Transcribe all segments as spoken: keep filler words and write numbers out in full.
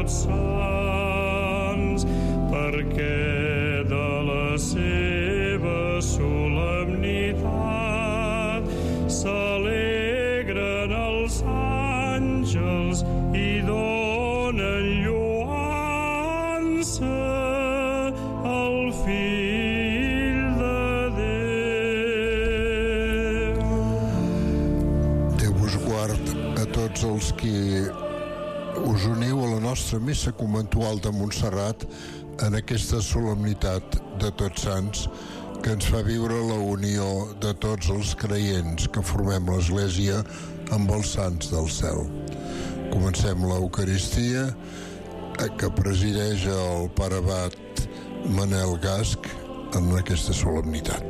tots sants, perquè de la seva solemnitat s'alegren els àngels i donen lloança al Fill de Déu. Déu vos guard a tots els qui us uniu a la nostra missa conventual de Montserrat en aquesta solemnitat de Tots Sants que ens fa viure la unió de tots els creients que formem l'Església amb els sants del cel. Comencem l'Eucaristia que presideix el pare abat Manel Gasc en aquesta solemnitat.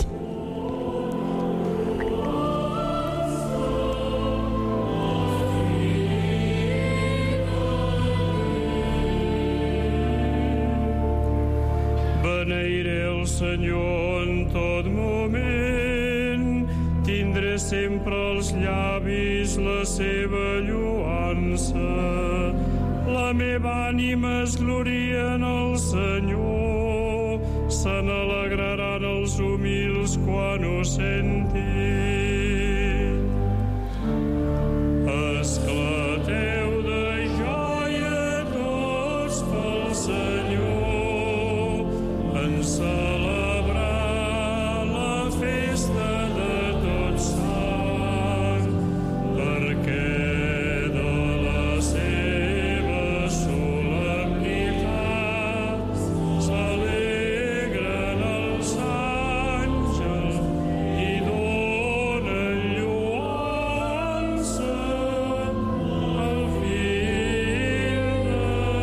Beneiré el Senyor en tot moment, tindré sempre als llavis la seva lloança. La meva ànima es gloria en el Senyor, se n'alegraran els humils quan ho sentin. Esclateu de joia tots pel Senyor, en celebrar la festa de Tots Sants, perquè de la seva solemnitat s'alegren els àngels i donen lloança al Fill de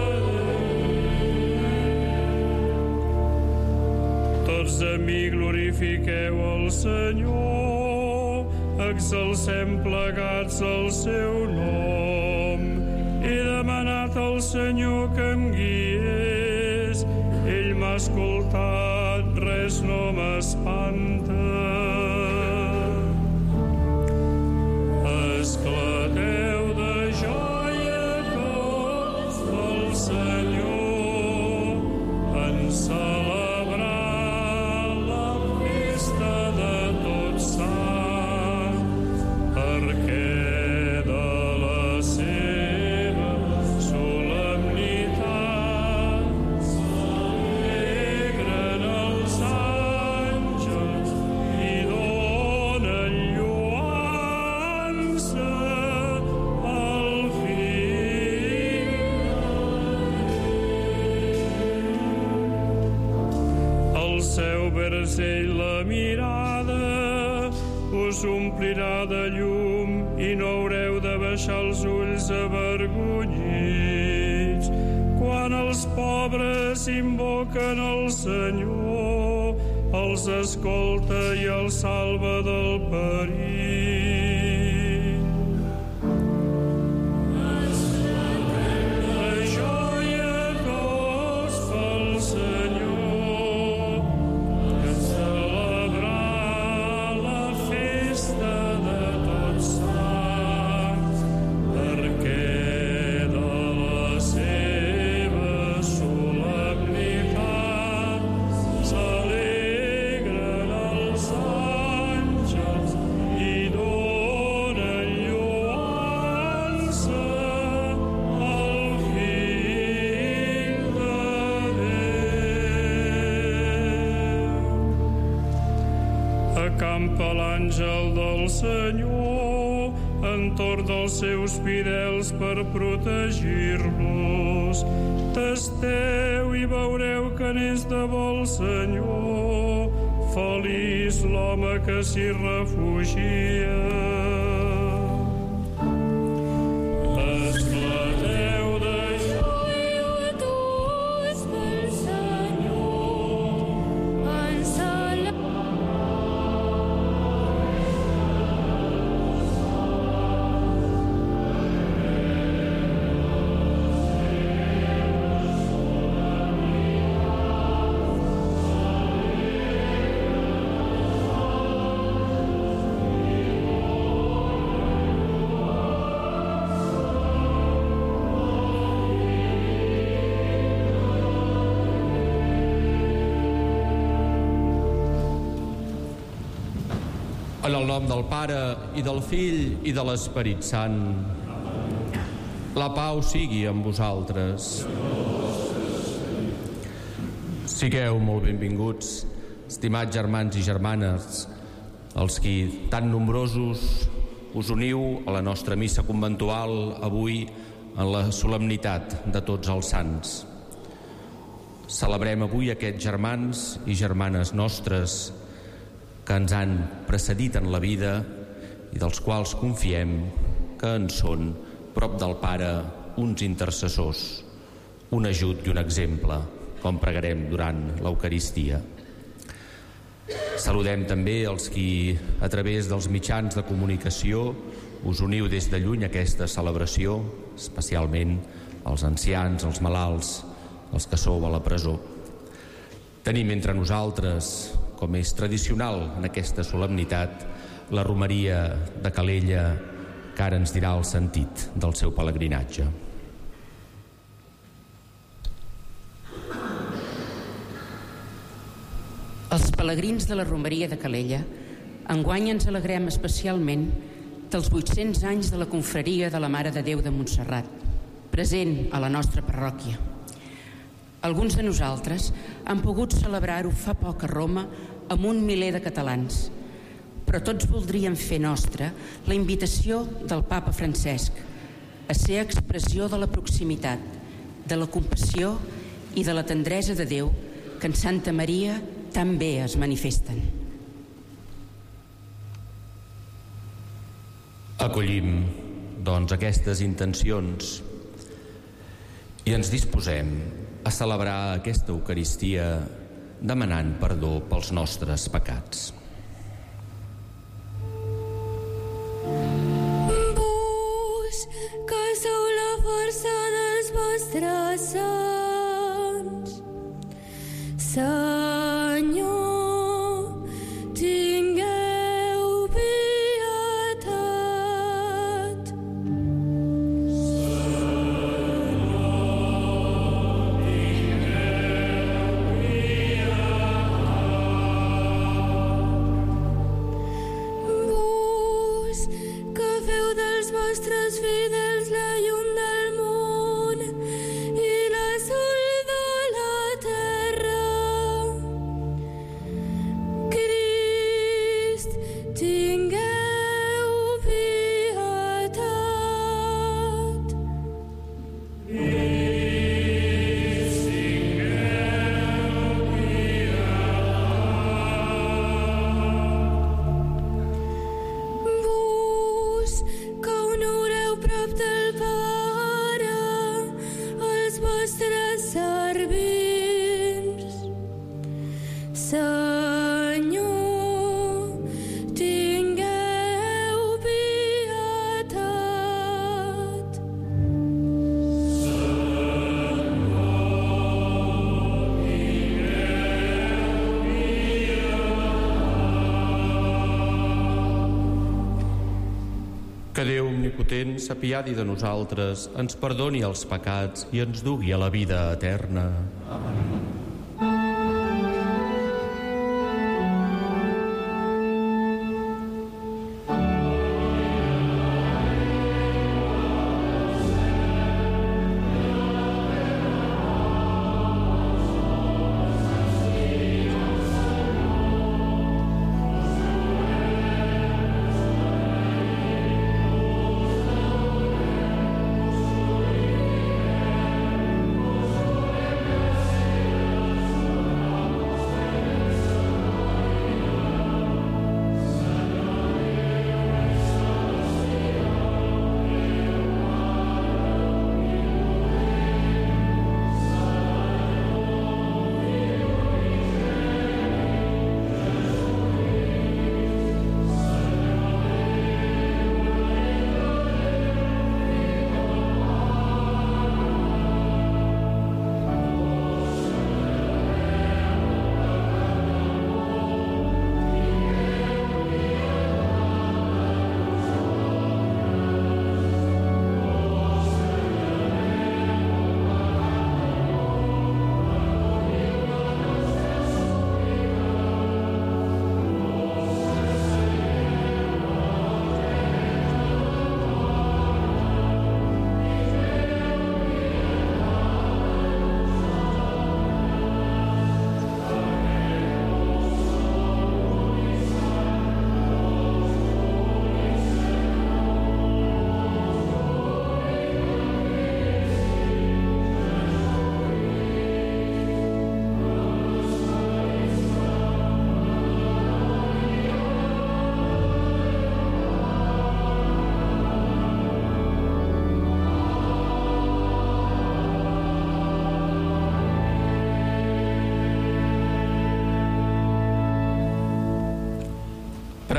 Déu. Tots a mi glorifiqueu el Senyor, exalcem plegats el seu nom. He demanat al Senyor que em guiés, ell m'ha escoltat, res no m'espanta. Esclateu de joia tots pel Senyor, en celebrar la festa de Tots Sants, perquè de la seva solemnitat s'alegren els àngels i donen lloança al Fill. El seu versell la mirada us omplirà de llum i no haureu de baixar els ulls avergonyits. Quan els pobres invoquen el Senyor, els escolta i els salva del perill. La joia tots pel Senyor, en celebrar la festa de Tots Sants, perquè de la seva solemnitat s'alegren els àngels i donen lloança al Fill de Déu. Acampa l'àngel del Senyor entorn dels seus fidels per protegir-los. Tasteu i veureu que n'és de bo el Senyor, feliç l'home que s'hi refugia. Esclateu de joia tots pel Senyor, en celebrar En el nom del Pare, i del Fill, i de l'Esperit Sant. La pau sigui amb vosaltres. Sigueu molt benvinguts, estimats germans i germanes, els qui tan nombrosos us uniu a la nostra missa conventual avui en la solemnitat de tots els sants. Celebrem avui aquests germans i germanes nostres que ens han precedit en la vida i dels quals confiem que en són, prop del Pare, uns intercessors, un ajut i un exemple, com pregarem durant l'Eucaristia. Saludem també els qui, a través dels mitjans de comunicació, us uniu des de lluny a aquesta celebració, especialment els ancians, els malalts, els que sou a la presó. Tenim entre nosaltres, com és tradicional en aquesta solemnitat, la romeria de Calella, que ara ens dirà el sentit del seu pelegrinatge. Els pelegrins de la romeria de Calella enguany ens alegrem especialment dels vuit-cents anys de la confraria de la Mare de Déu de Montserrat, present a la nostra parròquia. Alguns de nosaltres han pogut celebrar-ho fa poc a Roma amb un miler de catalans, però tots voldríem fer nostra la invitació del Papa Francesc a ser expressió de la proximitat, de la compassió i de la tendresa de Déu que en Santa Maria també es manifesten. Acollim, doncs, aquestes intencions i ens disposem a celebrar aquesta Eucaristia demanant perdó pels nostres pecats. Vos, que sou la força dels vostres sants, Senyor, tingueu pietat. Vos, que feu dels vostres fidels la llum del món i la sol de la terra, Crist, tingueu pietat. Vos, que honoreu prop del Pare els vostres servents, Senyor, tingueu pietat. Que Déu omnipotent s'apiadi de nosaltres, ens perdoni els pecats i ens dugui a la vida eterna. Amén.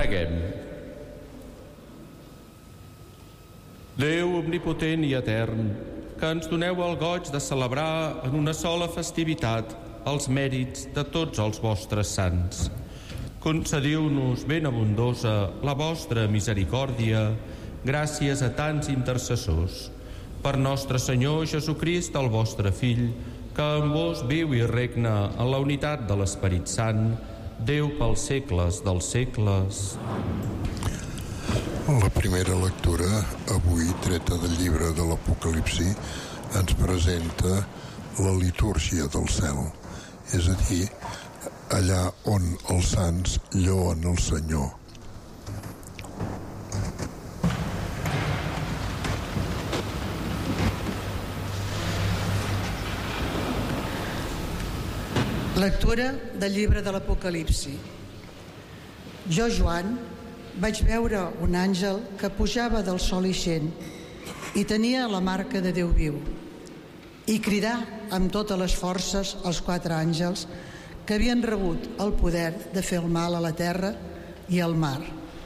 Preguem. Déu omnipotent i etern, que ens doneu el goig de celebrar en una sola festivitat els mèrits de tots els vostres sants. Concediu-nos ben abundosa la vostra misericòrdia, gràcies a tants intercessors. Per nostre Senyor Jesucrist, el vostre Fill, que amb vos viu i regna en la unitat de l'Esperit Sant, Déu pels segles dels segles. La primera lectura, avui treta del llibre de l'Apocalipsi, ens presenta la litúrgia del cel, és a dir, allà on els sants lloen el Senyor. Lectura del llibre de l'Apocalipsi. Jo, Joan, vaig veure un àngel que pujava del sol ixent i tenia la marca de Déu viu, i cridà amb totes les forces als quatre àngels que havien rebut el poder de fer el mal a la terra i al mar.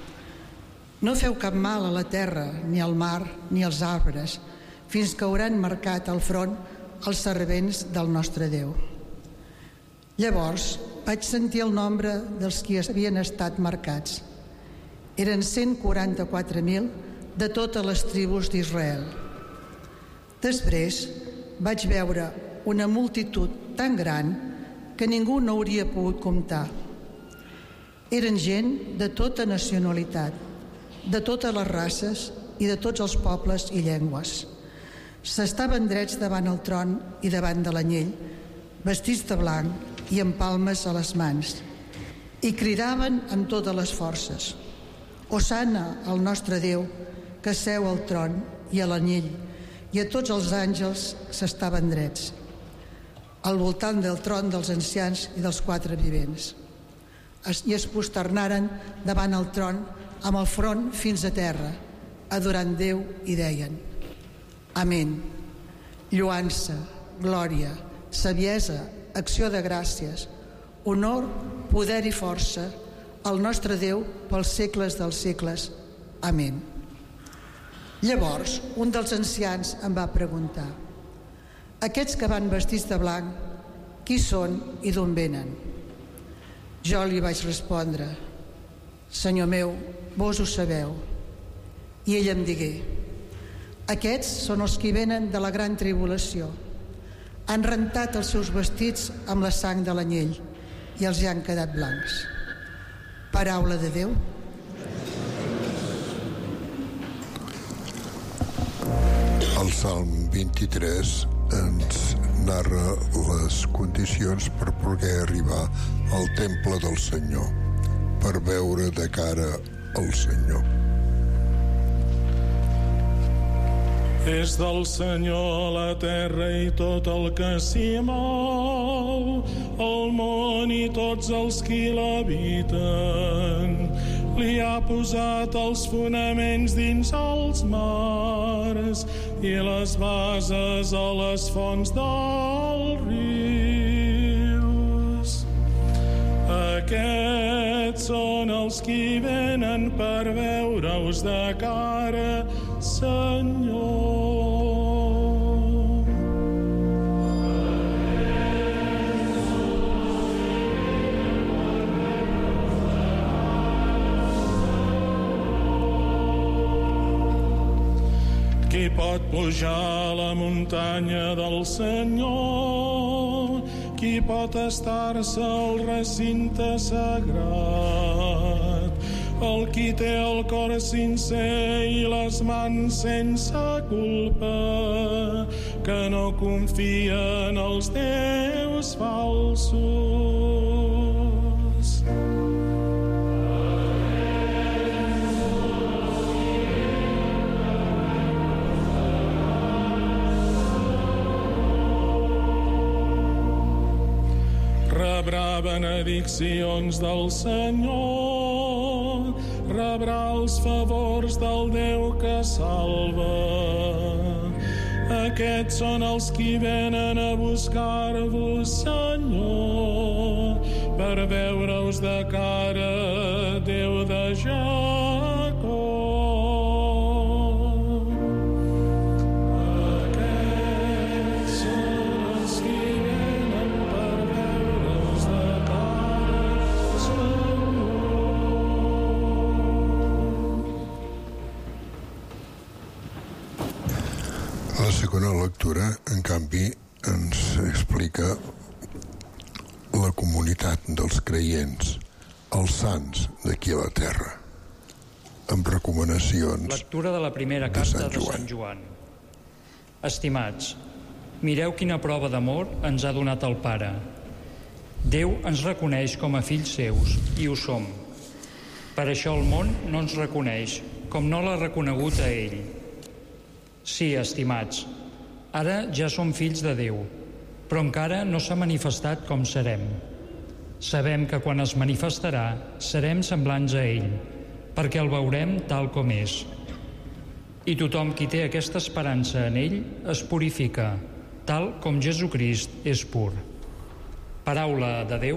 No feu cap mal a la terra, ni al mar, ni als arbres, fins que hauran marcat al front els servents del nostre Déu. Llavors vaig sentir el nombre dels qui havien estat marcats. Eren cent quaranta-quatre mil de totes les tribus d'Israel. Després vaig veure una multitud tan gran que ningú no hauria pogut comptar. Eren gent de tota nacionalitat, de totes les races i de tots els pobles i llengües. S'estaven drets davant el tron i davant de l'anyell, vestits de blanc i amb palmes a les mans, i cridaven amb totes les forces: Hosana al nostre Déu, que seu al tron i a l'anyell, i a tots els àngels s'estaven drets, al voltant del tron dels ancians i dels quatre vivents. I es prosternaren davant el tron amb el front fins a terra, adorant Déu, i deien: Amén. Lloança, glòria, saviesa, acció de gràcies, honor, poder i força al nostre Déu pels segles dels segles. Amén. Llavors, un dels ancians em va preguntar: aquests que van vestits de blanc, qui són i d'on venen? Jo li vaig respondre: Senyor meu, vos ho sabeu. I ell em digué: aquests són els que venen de la gran tribulació. Han rentat els seus vestits amb la sang de l'anyell i els hi han quedat blancs. Paraula de Déu. El Salm vint-i-tres ens narra les condicions per poder arribar al temple del Senyor, per veure de cara al Senyor. És del Senyor la terra i tot el que s'hi mou, el món i tots els qui l'habiten. Li ha posat els fonaments dins els mars i les bases a les fonts dels rius. Aquests són els qui venen per veure-us de cara, Senyor. Qui pot pujar a la muntanya del Senyor? Qui pot estar-se al recinte sagrat? El qui té el cor sincer i les mans sense culpa, que no confia en els déus falsos. Rebrà benediccions del Senyor, rebrà els favors del Déu que salva. Aquests són els qui venen a buscar-vos, Senyor, per veure-us de cara, Déu de Jacob. Aquests són els qui venen per veure'ls de cara, Senyor. La segona lectura, en canvi, ens explica la comunitat dels creients, els sants d'aquí a la terra, amb recomanacions. Lectura de la primera carta de Sant Joan. Estimats, mireu quina prova d'amor ens ha donat el Pare. Déu ens reconeix com a fills seus, i ho som. Per això el món no ens reconeix, com no l'ha reconegut a ell. Sí, estimats, ara ja som fills de Déu, però encara no s'ha manifestat com serem. Sabem que quan es manifestarà serem semblants a ell, perquè el veurem tal com és. I tothom qui té aquesta esperança en ell es purifica, tal com Jesucrist és pur. Paraula de Déu.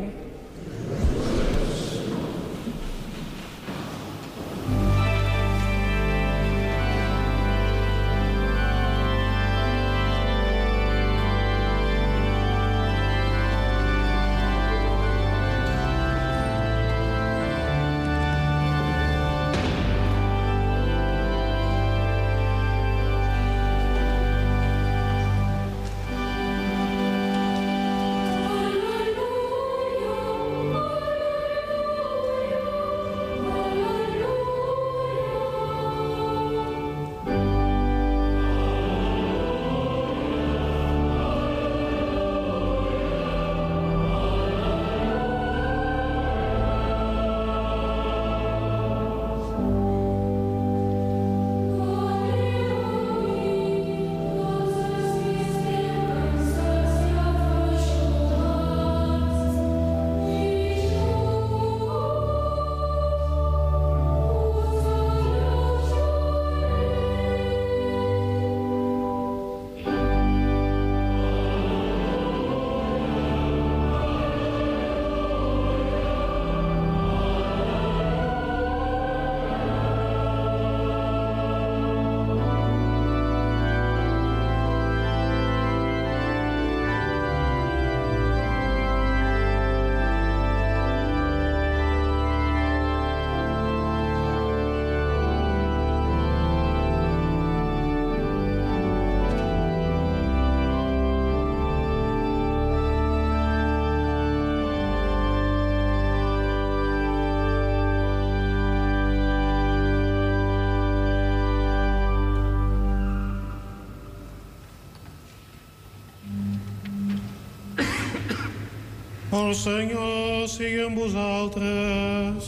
El Senyor sigui amb vosaltres.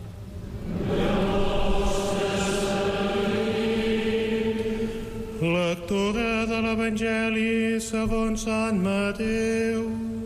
Lectura de l'Evangeli segons Sant Mateu.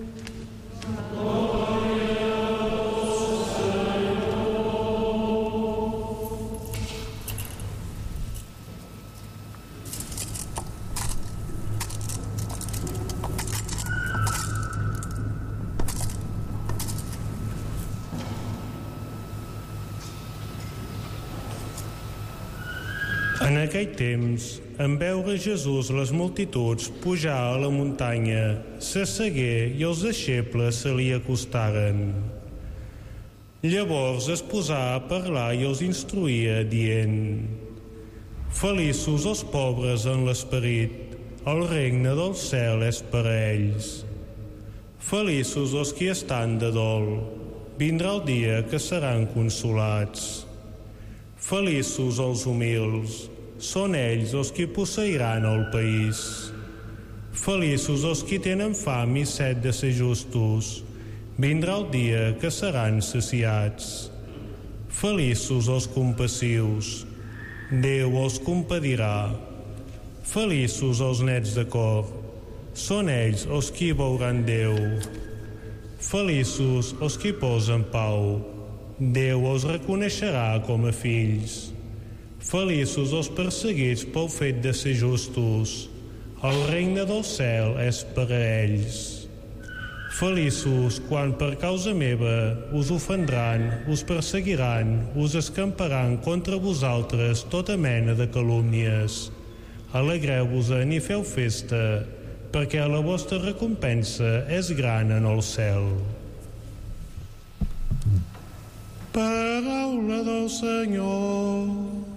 En aquell temps, en veure Jesús les multituds pujar a la muntanya, s'assegué i els deixebles se li acostaren. Llavors es posà a parlar i els instruïa, dient: Feliços els pobres en l'esperit, el regne del cel és per a ells. Feliços els qui estan de dol, vindrà el dia que seran consolats. Feliços els humils, són ells els qui posseiran el país. Feliços els qui tenen fam i set de ser justos, vindrà el dia que seran saciats. Feliços els compassius, Déu els compadirà. Feliços els nets de cor, són ells els qui veuran Déu. Feliços els qui posen pau, Déu els reconeixerà com a fills. Feliços els perseguits pel fet de ser justos, el regne del cel és per a ells. Feliços quan per causa meva us ofendran, us perseguiran, us escamparan contra vosaltres tota mena de calúmnies. Alegreu-vos-en i feu festa, perquè la vostra recompensa és gran en el cel. Paraula del Senyor.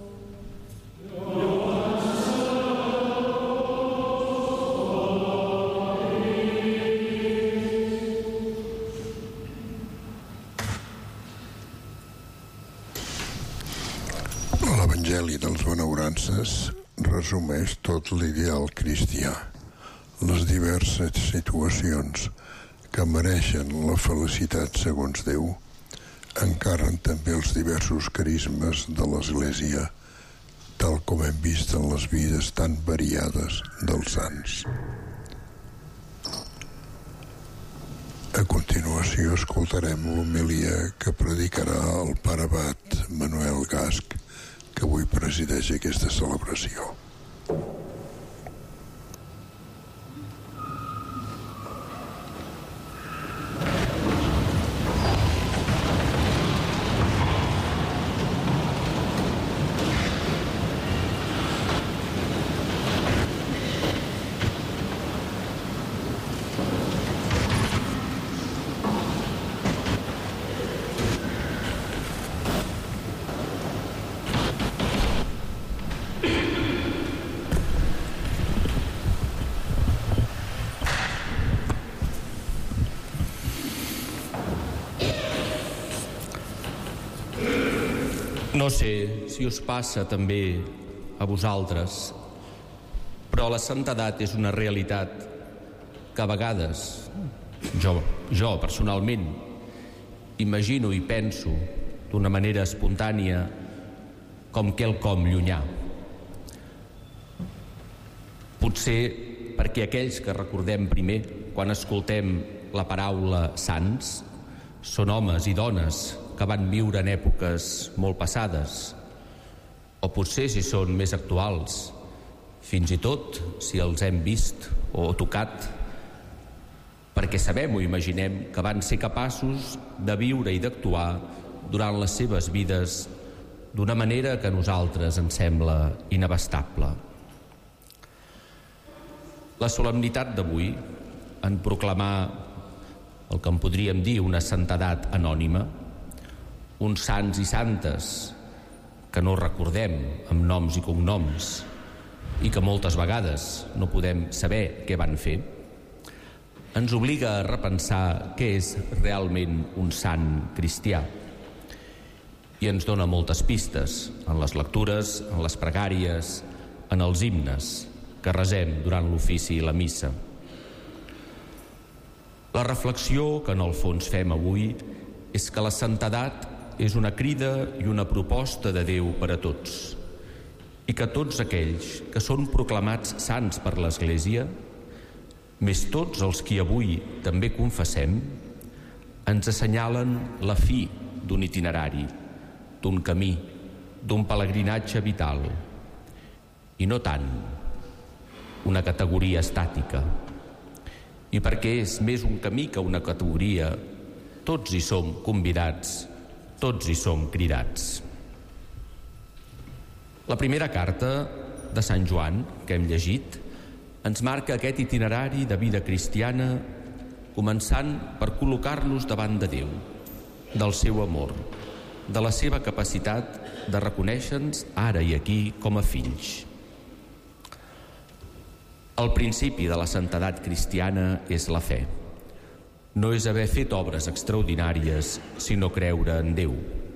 L'Evangeli dels Benaurances resumeix tot l'ideal cristià, les diverses situacions que mereixen la felicitat segons Déu, encarren també els diversos carismes de l'Església, tal com hem vist en les vides tan variades dels sants. A continuació escoltarem l'homilia que predicarà el pare abat Manuel Gasc, que avui presideix aquesta celebració. No sé si us passa també a vosaltres, però la santedat és una realitat que a vegades jo, jo personalment imagino i penso d'una manera espontània com quelcom llunyà. Potser perquè aquells que recordem primer quan escoltem la paraula sants són homes i dones que van viure en èpoques molt passades, o potser si són més actuals, fins i tot si els hem vist o tocat, perquè sabem o imaginem que van ser capaços de viure i d'actuar durant les seves vides d'una manera que a nosaltres ens sembla inabastable. La solemnitat d'avui, en proclamar el que en podríem dir una santedat anònima, uns sants i santes que no recordem amb noms i cognoms i que moltes vegades no podem saber què van fer, ens obliga a repensar què és realment un sant cristià i ens dona moltes pistes en les lectures, en les pregàries, en els himnes que resem durant l'ofici i la missa. La reflexió que en el fons fem avui és que la santedat és una crida i una proposta de Déu per a tots, i que tots aquells que són proclamats sants per l'Església, més tots els qui avui també confessem, ens assenyalen la fi d'un itinerari, d'un camí, d'un pelegrinatge vital, i no tant una categoria estàtica. I perquè és més un camí que una categoria, tots hi som convidats, tots hi som cridats. La primera carta de Sant Joan, que hem llegit, ens marca aquest itinerari de vida cristiana, començant per col·locar-nos davant de Déu, del seu amor, de la seva capacitat de reconèixer-nos ara i aquí com a fills. El principi de la santedat cristiana és la fe. No és haver fet obres extraordinàries, sinó creure en Déu.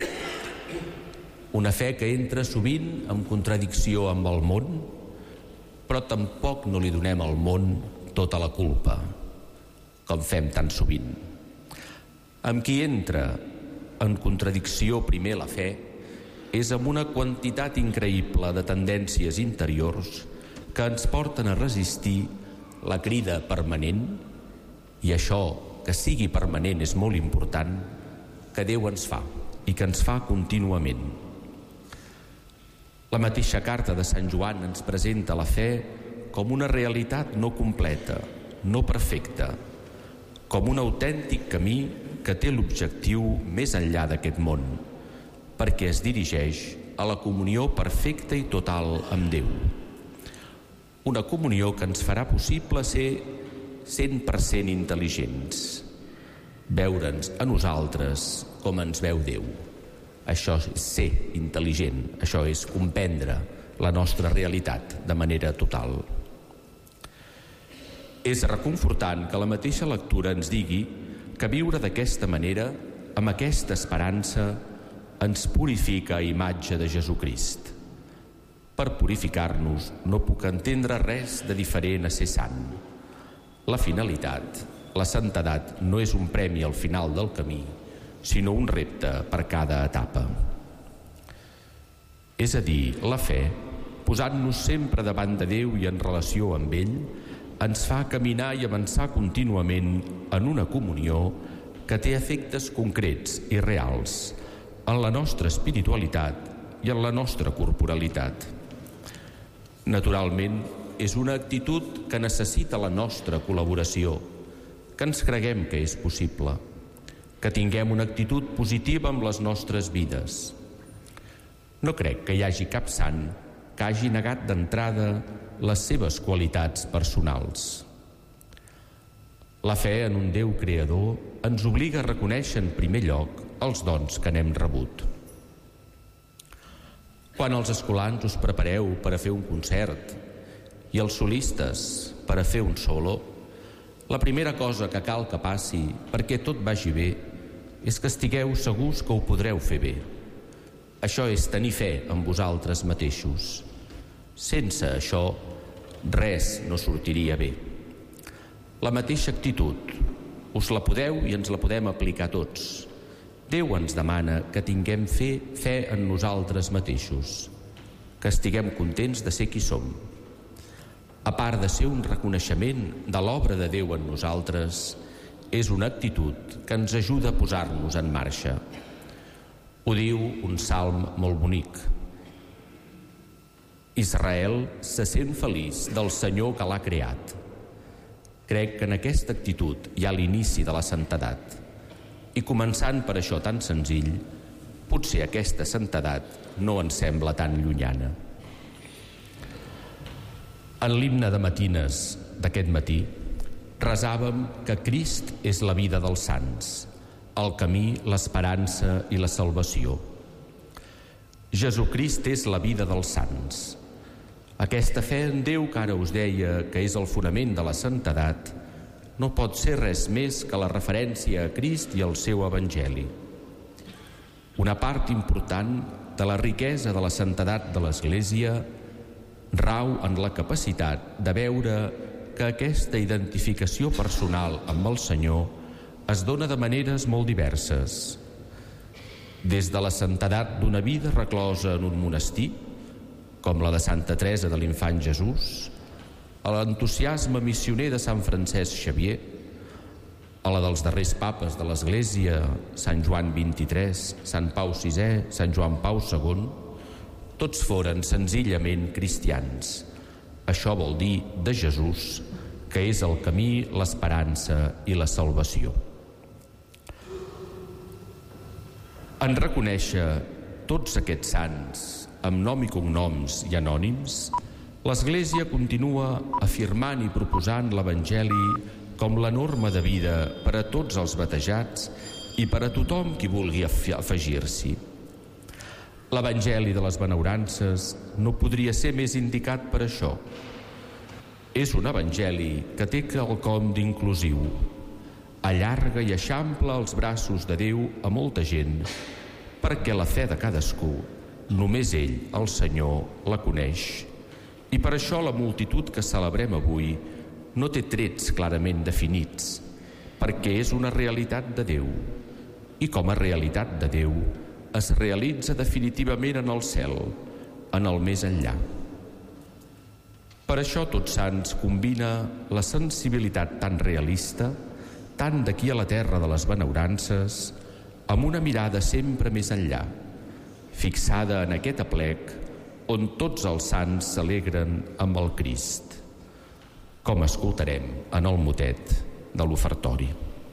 Una fe que entra sovint en contradicció amb el món, però tampoc no li donem al món tota la culpa, com fem tan sovint. Amb qui entra en contradicció primer la fe és amb una quantitat increïble de tendències interiors que ens porten a resistir la crida permanent, i això, que sigui permanent, és molt important, que Déu ens fa i que ens fa contínuament. La mateixa carta de Sant Joan ens presenta la fe com una realitat no completa, no perfecta, com un autèntic camí que té l'objectiu més enllà d'aquest món, perquè es dirigeix a la comunió perfecta i total amb Déu. Una comunió que ens farà possible ser cent per cent intel·ligents, veure'ns a nosaltres com ens veu Déu. Això és ser intel·ligent, això és comprendre la nostra realitat de manera total. És reconfortant que la mateixa lectura ens digui que viure d'aquesta manera, amb aquesta esperança, ens purifica a imatge de Jesucrist. Per purificar-nos no puc entendre res de diferent a ser sant. La finalitat, la santedat, no és un premi al final del camí, sinó un repte per cada etapa. És a dir, la fe, posant-nos sempre davant de Déu i en relació amb ell, ens fa caminar i avançar contínuament en una comunió que té efectes concrets i reals en la nostra espiritualitat i en la nostra corporalitat. Naturalment, és una actitud que necessita la nostra col·laboració, que ens creguem que és possible, que tinguem una actitud positiva amb les nostres vides. No crec que hi hagi cap sant que hagi negat d'entrada les seves qualitats personals. La fe en un Déu creador ens obliga a reconèixer en primer lloc els dons que n'hem rebut. Quan els escolans us prepareu per a fer un concert i els solistes per a fer un solo, la primera cosa que cal que passi perquè tot vagi bé és que estigueu segurs que ho podreu fer bé. Això és tenir fe en vosaltres mateixos. Sense això, res no sortiria bé. La mateixa actitud, us la podeu i ens la podem aplicar tots. Déu ens demana que tinguem fe, fe en nosaltres mateixos, que estiguem contents de ser qui som. A part de ser un reconeixement de l'obra de Déu en nosaltres, és una actitud que ens ajuda a posar-nos en marxa. Ho diu un salm molt bonic. Israel se sent feliç del Senyor que l'ha creat. Crec que en aquesta actitud hi ha l'inici de la santedat. I començant per això tan senzill, potser aquesta santedat no ens sembla tan llunyana. En l'himne de matines d'aquest matí, resàvem que Crist és la vida dels sants, el camí, l'esperança i la salvació. Jesucrist és la vida dels sants. Aquesta fe en Déu que ara us deia que és el fonament de la santedat no pot ser res més que la referència a Crist i al seu Evangeli. Una part important de la riquesa de la santedat de l'Església rau en la capacitat de veure que aquesta identificació personal amb el Senyor es dona de maneres molt diverses. Des de la santedat d'una vida reclosa en un monestir, com la de Santa Teresa de l'Infant Jesús, a l'entusiasme missioner de Sant Francesc Xavier, a la dels darrers papes de l'Església, Sant Joan vint-i-tres, Sant Pau sisè, Sant Joan Pau segon, tots foren senzillament cristians. Això vol dir de Jesús, que és el camí, l'esperança i la salvació. En reconèixer tots aquests sants, amb nom i cognoms i anònims, l'Església continua afirmant i proposant l'Evangeli com la norma de vida per a tots els batejats i per a tothom qui vulgui afegir-s'hi. L'Evangeli de les benaurances no podria ser més indicat per això. És un Evangeli que té quelcom d'inclusiu. Allarga i eixampla els braços de Déu a molta gent, perquè la fe de cadascú, només ell, el Senyor, la coneix. I per això la multitud que celebrem avui no té trets clarament definits, perquè és una realitat de Déu. I com a realitat de Déu, es realitza definitivament en el cel, en el més enllà. Per això Tots Sants combina la sensibilitat tan realista, tant d'aquí a la terra de les benaurances, amb una mirada sempre més enllà, fixada en aquest aplec on tots els sants s'alegren amb el Crist, com escoltarem en el motet de l'ofertori.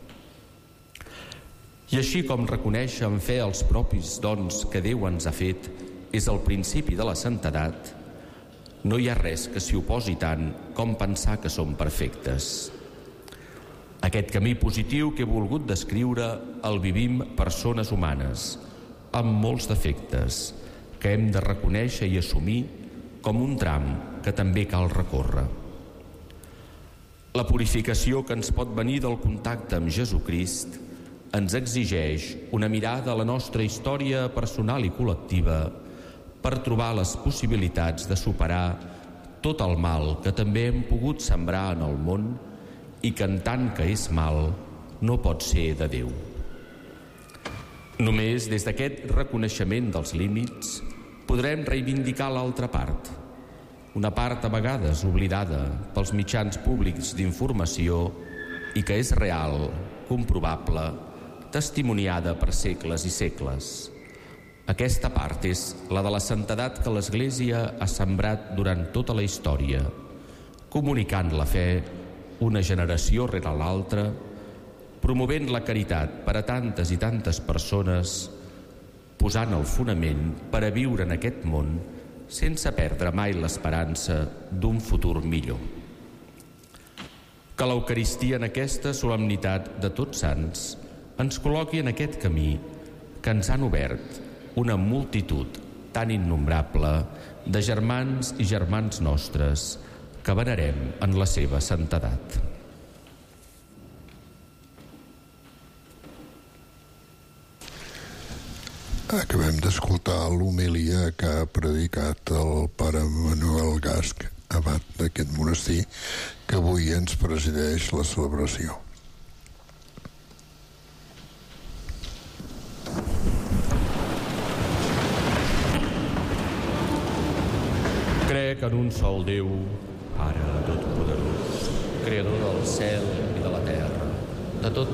I així com reconèixer en fe els propis dons que Déu ens ha fet és el principi de la santedat, no hi ha res que s'hi oposi tant com pensar que som perfectes. Aquest camí positiu que he volgut descriure el vivim persones humanes, amb molts defectes, que hem de reconèixer i assumir com un tram que també cal recórrer. La purificació que ens pot venir del contacte amb Jesucrist ens exigeix una mirada a la nostra història personal i col·lectiva per trobar les possibilitats de superar tot el mal que també hem pogut sembrar en el món i que en tant que és mal no pot ser de Déu. Només des d'aquest reconeixement dels límits podrem reivindicar l'altra part, una part a vegades oblidada pels mitjans públics d'informació i que és real, comprovable, testimoniada per segles i segles. Aquesta part és la de la santedat que l'Església ha sembrat durant tota la història, comunicant la fe una generació rere l'altra, promovent la caritat per a tantes i tantes persones, posant el fonament per a viure en aquest món sense perdre mai l'esperança d'un futur millor. Que l'Eucaristia en aquesta solemnitat de Tots Sants ens col·loqui en aquest camí que ens han obert una multitud tan innombrable de germans i germans nostres que venerem en la seva santedat. Acabem d'escoltar l'homilia que ha predicat el pare Manuel Gasch, abat d'aquest monestir, que avui ens presideix la celebració. Crec en un sol Déu, Pare Totpoderós, Creador del cel i de la terra, de tot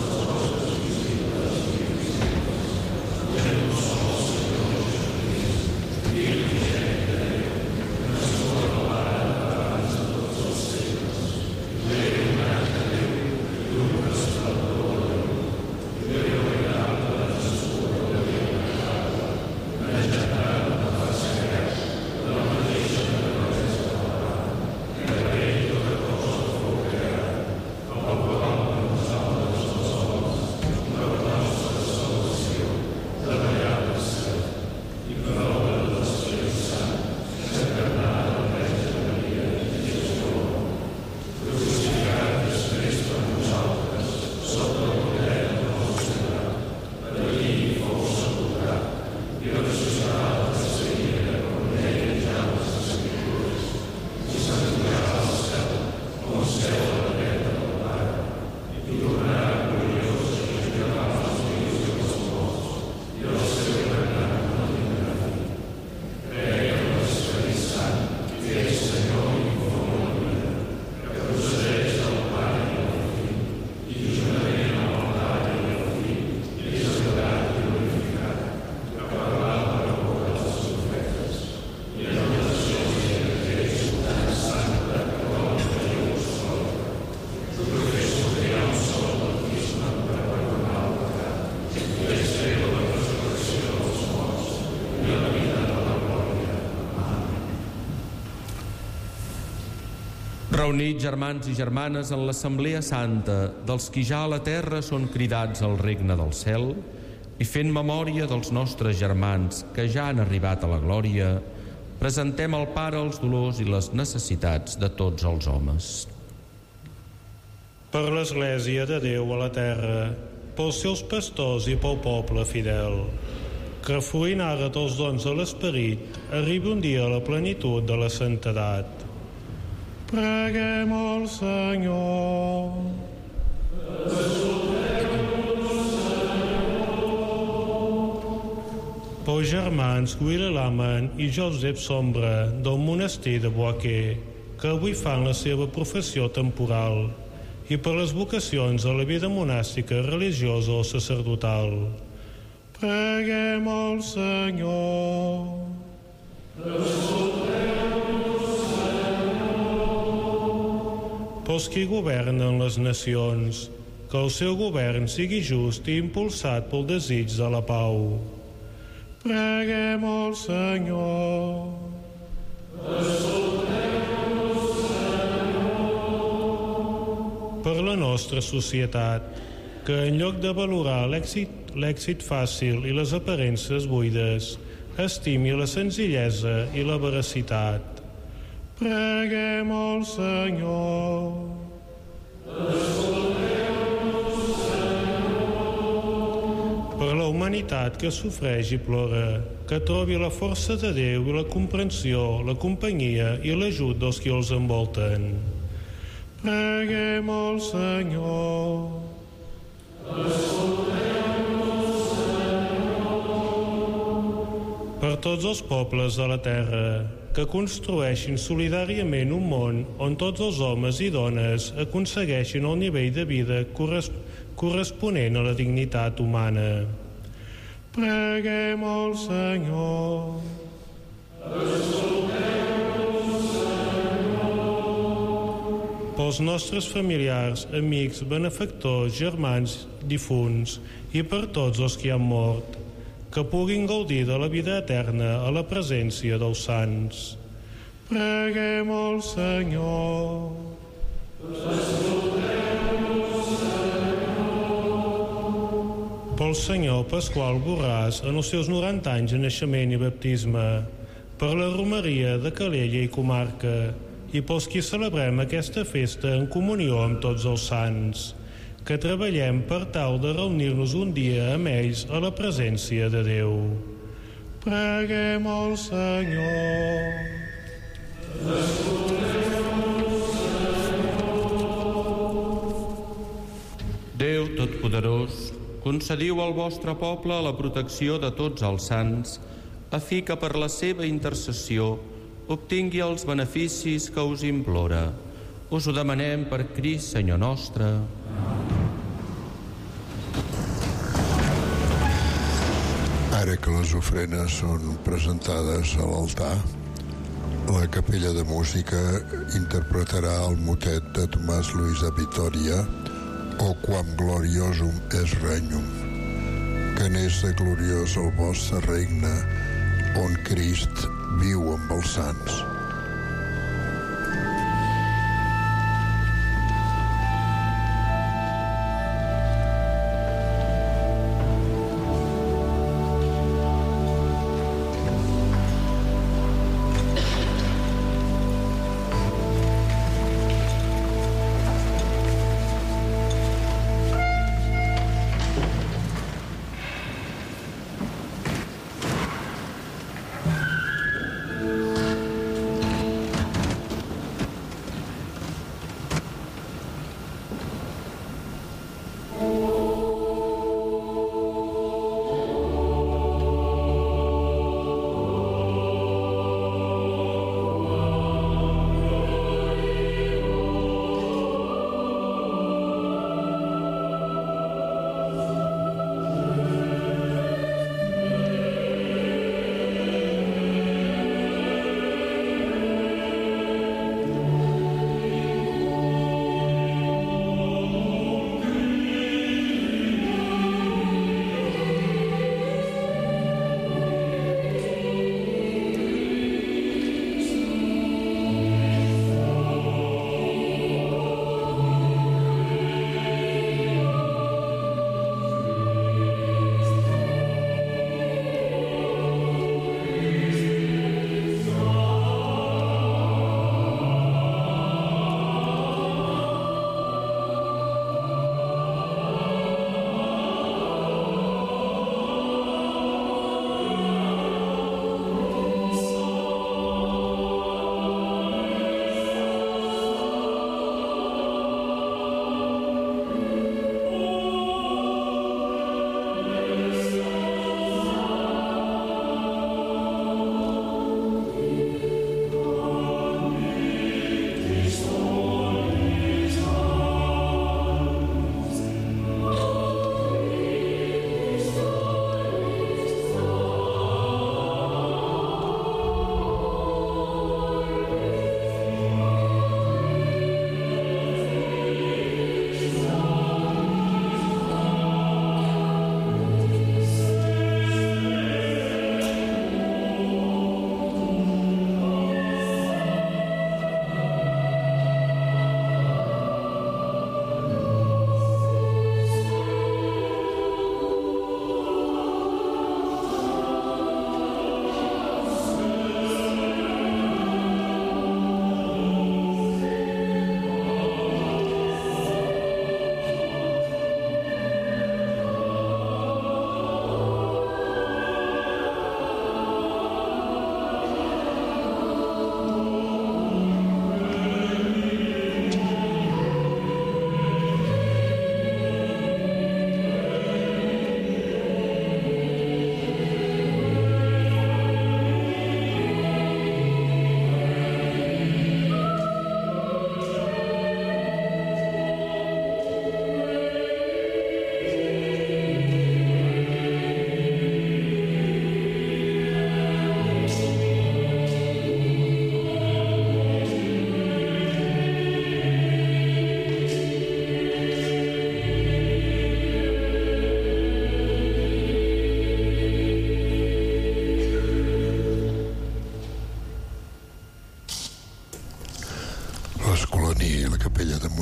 Reunits germans i germanes en l'Assemblea Santa dels qui ja a la terra són cridats al regne del cel i fent memòria dels nostres germans que ja han arribat a la glòria, presentem al Pare els dolors i les necessitats de tots els homes. Per l'Església de Déu a la terra, pels seus pastors i pel poble fidel, que fluint ara dels dons de l'Esperit arribi un dia a la plenitud de la santedat. Preguem al Senyor. Pels germans Guille Laman i Josep Sombra del monestir de Boaquer, que avui fan la seva professió temporal, i per les vocacions a la vida monàstica, religiosa o sacerdotal. Preguem al Senyor. Pels qui governen les nacions, que el seu govern sigui just i impulsat pel desig de la pau. Preguem al Senyor. Per la nostra societat, que en lloc de valorar l'èxit, l'èxit fàcil i les aparences buides, estimi la senzillesa i la veracitat. Preguem al Senyor. Per la humanitat que sofreix i plora, que trobi la força de Déu i la comprensió, la companyia i l'ajut dels qui els envolten. Preguem al Senyor. Per tots els pobles de la terra, que construeixin solidàriament un món on tots els homes i dones aconsegueixin el nivell de vida corresponent a la dignitat humana. Preguem al Senyor. Pels nostres familiars, amics, benefactors, germans, difunts i per tots els que han mort, que puguin gaudir de la vida eterna a la presència dels sants. Preguem al Senyor. Pel senyor Pasqual Borràs, en els seus noranta anys de naixement i baptisme, per la romeria de Calella i comarca, i pels qui celebrem aquesta festa en comunió amb tots els sants, que treballem per tal de reunir-nos un dia amb ells a la presència de Déu. Preguem al Senyor. Déu Totpoderós, concediu al vostre poble la protecció de tots els sants, a fi que per la seva intercessió obtingui els beneficis que us implora. Us ho demanem per Crist, Senyor nostre. Ara que les ofrenes són presentades a l'altar, la Capella de Música interpretarà el motet de Tomàs Lluís de Vitòria, O quam gloriosum es regnum, que n'és de gloriós el vostre regne, on Crist viu amb els sants.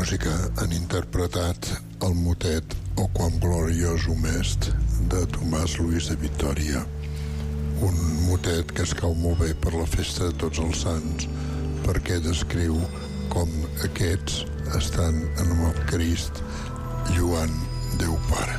música han interpretat el motet O quam gloriosum est de Tomàs Lluís de Vitòria, un motet que es cau molt bé per la festa de Tots els Sants perquè descriu com aquests estan en el Crist lloant Déu Pare.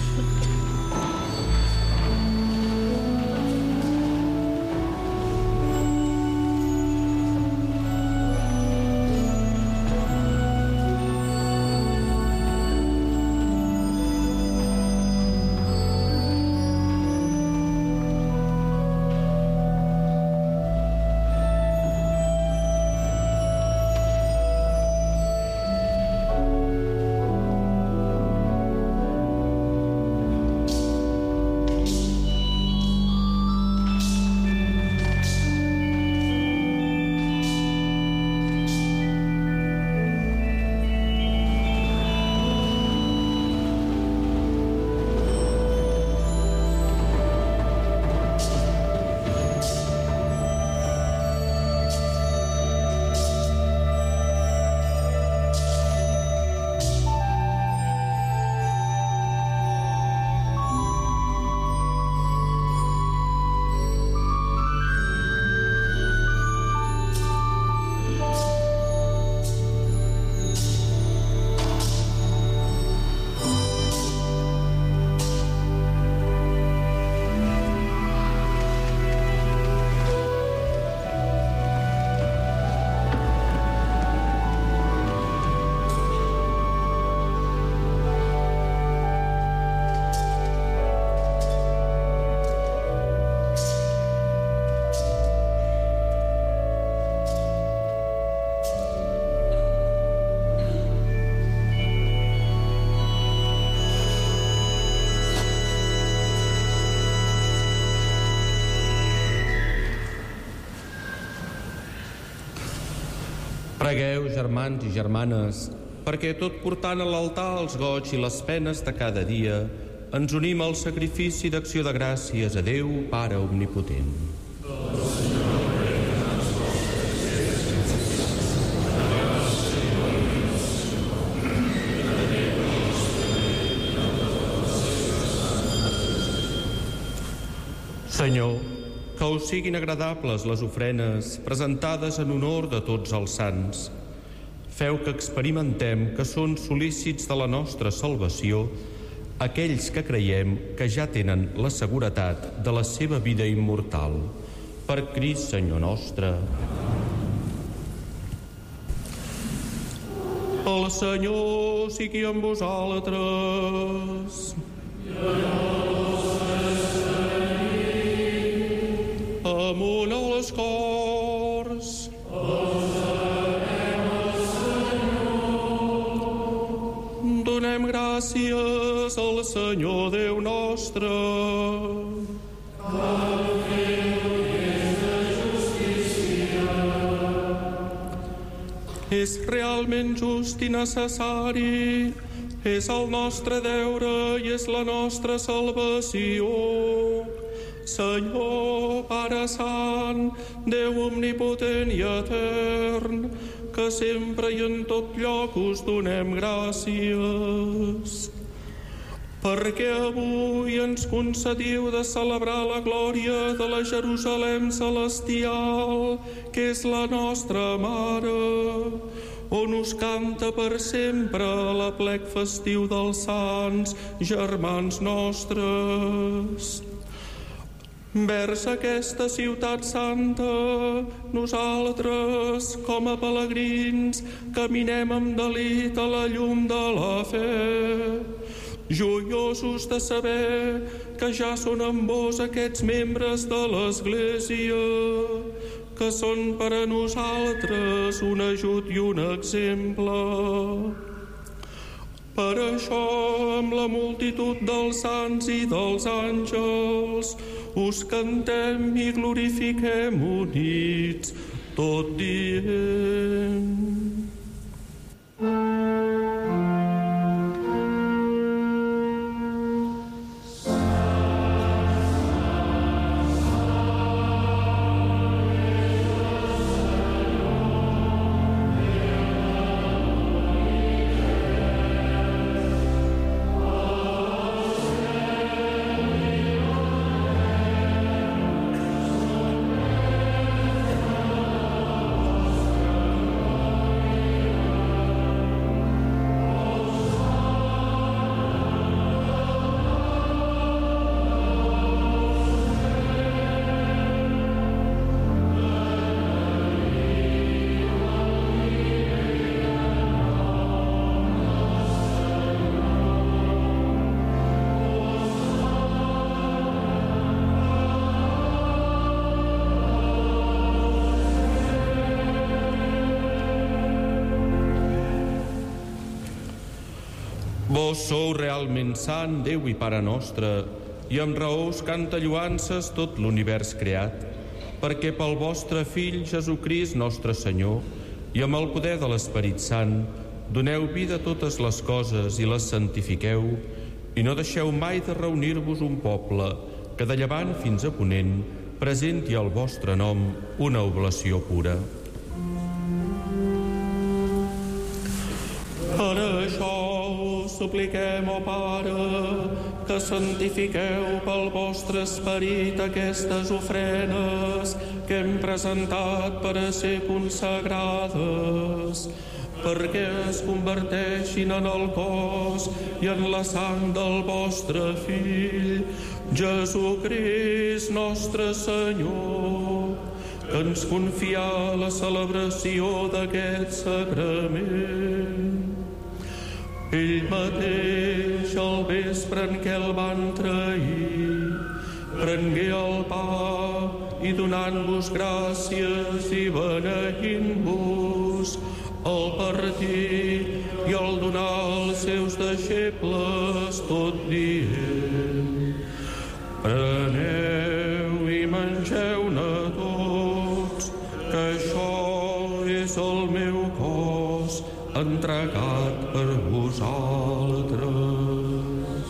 Pregueu, germans i germanes, perquè tot portant a l'altar els goig i les penes de cada dia, ens unim al sacrifici d'acció de gràcies a Déu, Pare Omnipotent. Senyor, que us siguin agradables les ofrenes presentades en honor de tots els sants. Feu que experimentem que són sol·lícits de la nostra salvació aquells que creiem que ja tenen la seguretat de la seva vida immortal. Per Crist, Senyor nostre. El Senyor sigui amb vosaltres. Amunt als cors. Donem gràcies al Senyor Déu nostre. És realment just i necessari, és el nostre deure i és la nostra salvació. Senyor, Pare Sant, Déu omnipotent i etern, que sempre i en tot lloc us donem gràcies. Perquè avui ens concediu de celebrar la glòria de la Jerusalem celestial, que és la nostra Mare, on us canta per sempre l'aplec festiu dels sants, germans nostres. Vers aquesta ciutat santa, nosaltres, com a pelegrins, caminem amb delit a la llum de la fe, joiosos de saber que ja són amb vos aquests membres de l'Església, que són per a nosaltres un ajut i un exemple. Per això, amb la multitud dels sants i dels àngels, us cantem i glorifiquem units, tot dient. Vos sou realment sant, Déu i Pare nostre, i amb raó us canta lloances tot l'univers creat, perquè pel vostre Fill Jesucrist nostre Senyor i amb el poder de l'Esperit Sant doneu vida a totes les coses i les santifiqueu, i no deixeu mai de reunir-vos un poble que de llevant fins a ponent presenti al vostre nom una oblació pura. Per això us supliquem, ó Pare, que santifiqueu pel vostre esperit aquestes ofrenes que hem presentat per a ser consagrades, perquè es converteixin en el cos i en la sang del vostre Fill, Jesucrist nostre Senyor, que ens confia la celebració d'aquest sagrament. Ell mateix, al vespre en què el van trair, prengué el pa i donant-vos gràcies i beneint-vos, el partir i el donar als seus deixebles, tot dient: preneu i mengeu-ne tots, que això és el meu cos entregat per vosaltres.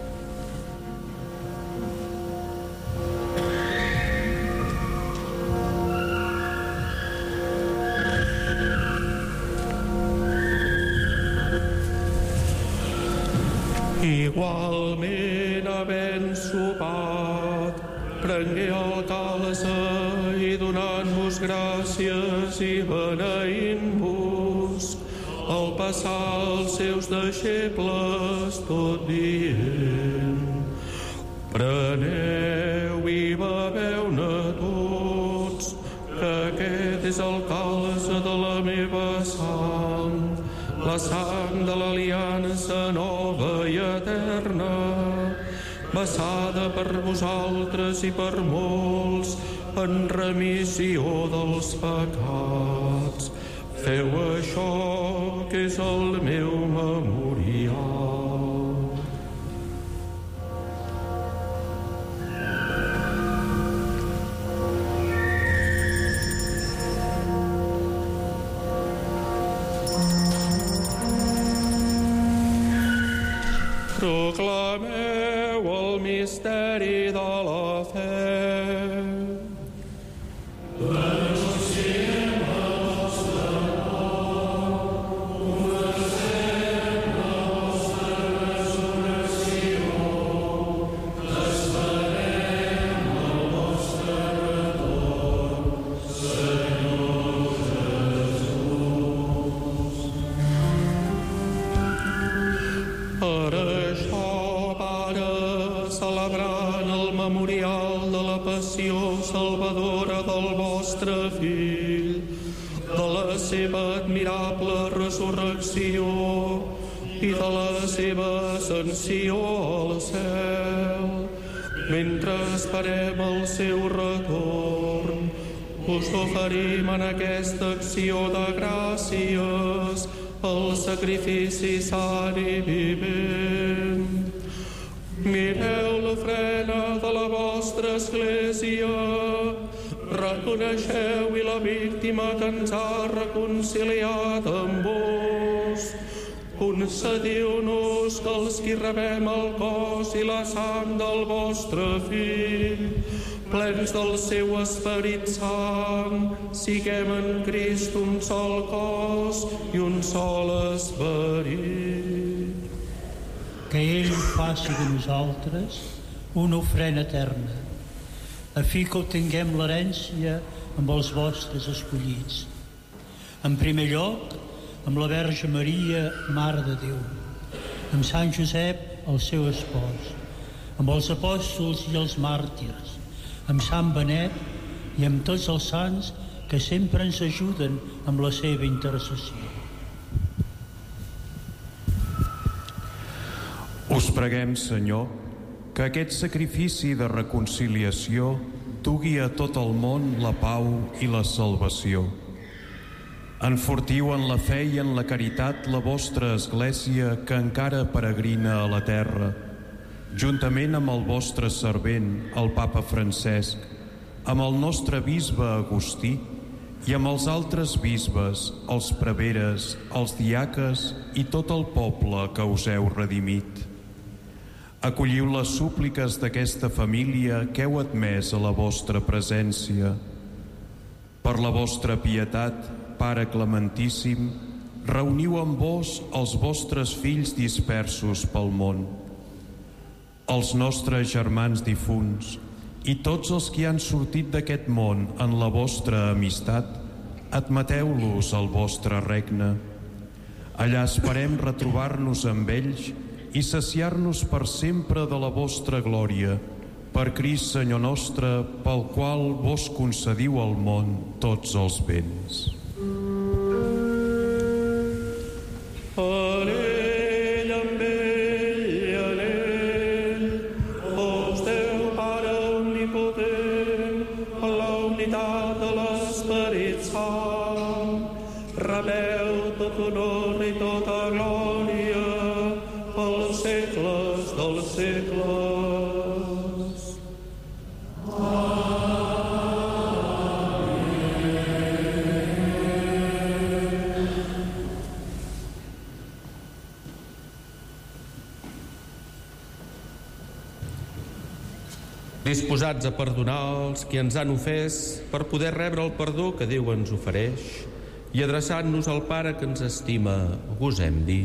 Igualment, havent sopat, prengué el càlcer i donant-vos gràcies i beneint-vos, al passar als seus deixebles, tot dient: preneu i beveu-ne tots, que aquest és el càlcer de la meva sang, la sang de l'aliança nova i eterna, vessada per vosaltres i per molts en remissió dels pecats. Feu això, que és el meu memorial. Proclameu el misteri de la fe. Salvadora del vostre Fill, de la seva admirable resurrecció i de la seva ascensió al cel. Mentre esperem el seu retorn, us oferim en aquesta acció de gràcies el sacrifici sant i vivent. Mireu l'ofrena de la vostra església, reconeixeu-hi la víctima que ens ha reconciliat amb vos. Concediu-nos que els qui rebem el cos i la sang del vostre Fill, plens del seu Esperit Sant, siguem en Crist un sol cos i un sol esperit. Que ell faci de nosaltres una ofrena eterna, a fi que obtinguem l'herència amb els vostres escollits. En primer lloc, amb la Verge Maria, Mare de Déu, amb Sant Josep, el seu espòs, amb els apòstols i els màrtirs, amb Sant Benet i amb tots els sants que sempre ens ajuden amb la seva intercessió. Us preguem, Senyor, que aquest sacrifici de reconciliació dugui a tot el món la pau i la salvació. Enfortiu en la fe i en la caritat la vostra Església que encara peregrina a la terra, juntament amb el vostre servent, el papa Francesc, amb el nostre bisbe Agustí i amb els altres bisbes, els preveres, els diaques i tot el poble que us heu redimit. Acolliu les súpliques d'aquesta família que heu admès a la vostra presència. Per la vostra pietat, Pare Clementíssim, reuniu amb vos els vostres fills dispersos pel món, els nostres germans difunts i tots els que han sortit d'aquest món en la vostra amistat, admeteu-los al vostre regne. Allà esperem retrobar-nos amb ells i saciar-nos per sempre de la vostra glòria, per Crist Senyor nostre, pel qual vos concediu al món tots els béns. Anell amb ell, anell, vos Déu Pare omnipotent, en la unitat de l'Esperit Sant, rebeu tot honor i tota glòria pels segles dels segles. Disposats a perdonar els que ens han ofès per poder rebre el perdó que Déu ens ofereix i adreçant-nos al Pare que ens estima, gosem dir: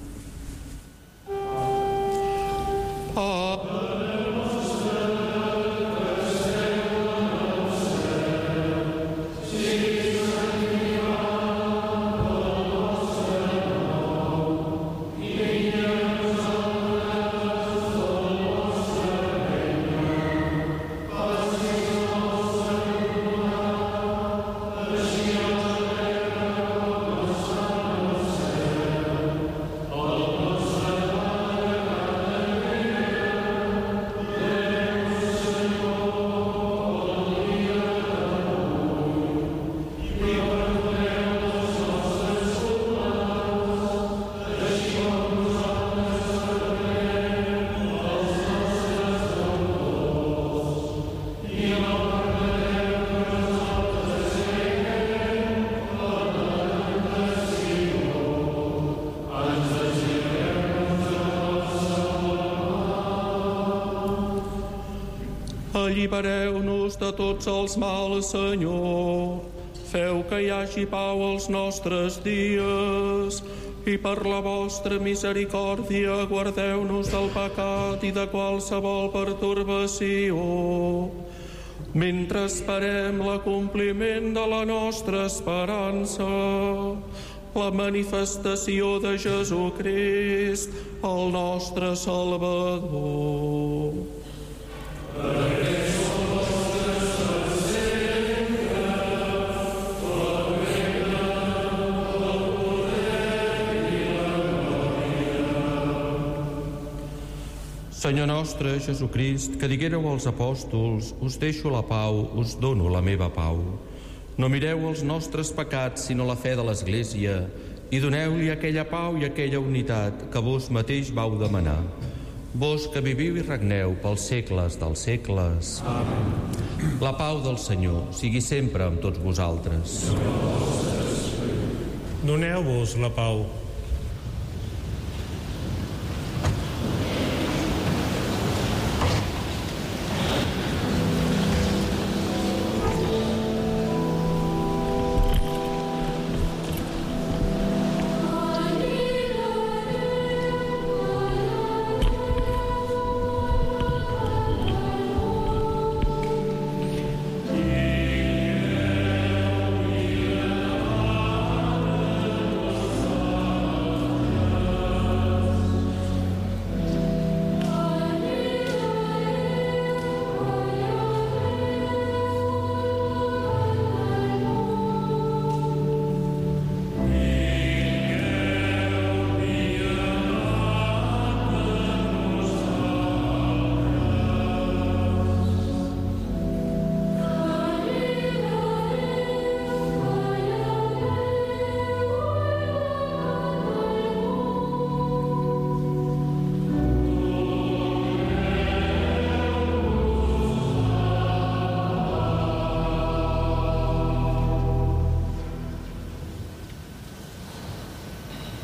Allibereu-nos de tots els mals, Senyor. Feu que hi hagi pau als nostres dies i per la vostra misericòrdia guardeu-nos del pecat i de qualsevol pertorbació, mentre esperem l'acompliment de la nostra esperança, la manifestació de Jesucrist, el nostre Salvador. Senyor nostre Jesucrist, que diguéreu als apòstols: us deixo la pau, us dono la meva pau. No mireu els nostres pecats, sinó la fe de l'Església, i doneu-li aquella pau i aquella unitat que vos mateix vau demanar. Vos que viviu i regneu pels segles dels segles. Amén. La pau del Senyor sigui sempre amb tots vosaltres. Doneu-vos la pau.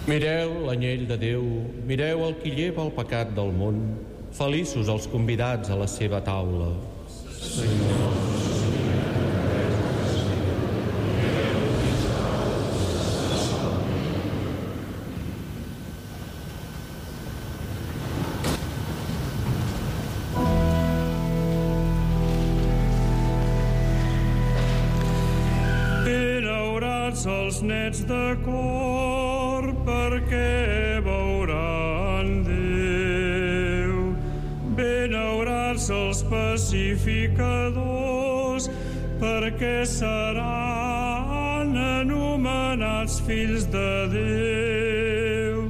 Mireu l'anyell de Déu, mireu el qui lleva el pecat del món. Feliços els convidats a la seva taula. Senyor. Benaurats els nets de cor, perquè veuran Déu. Benaurats els pacificadors, perquè seran anomenats fills de Déu.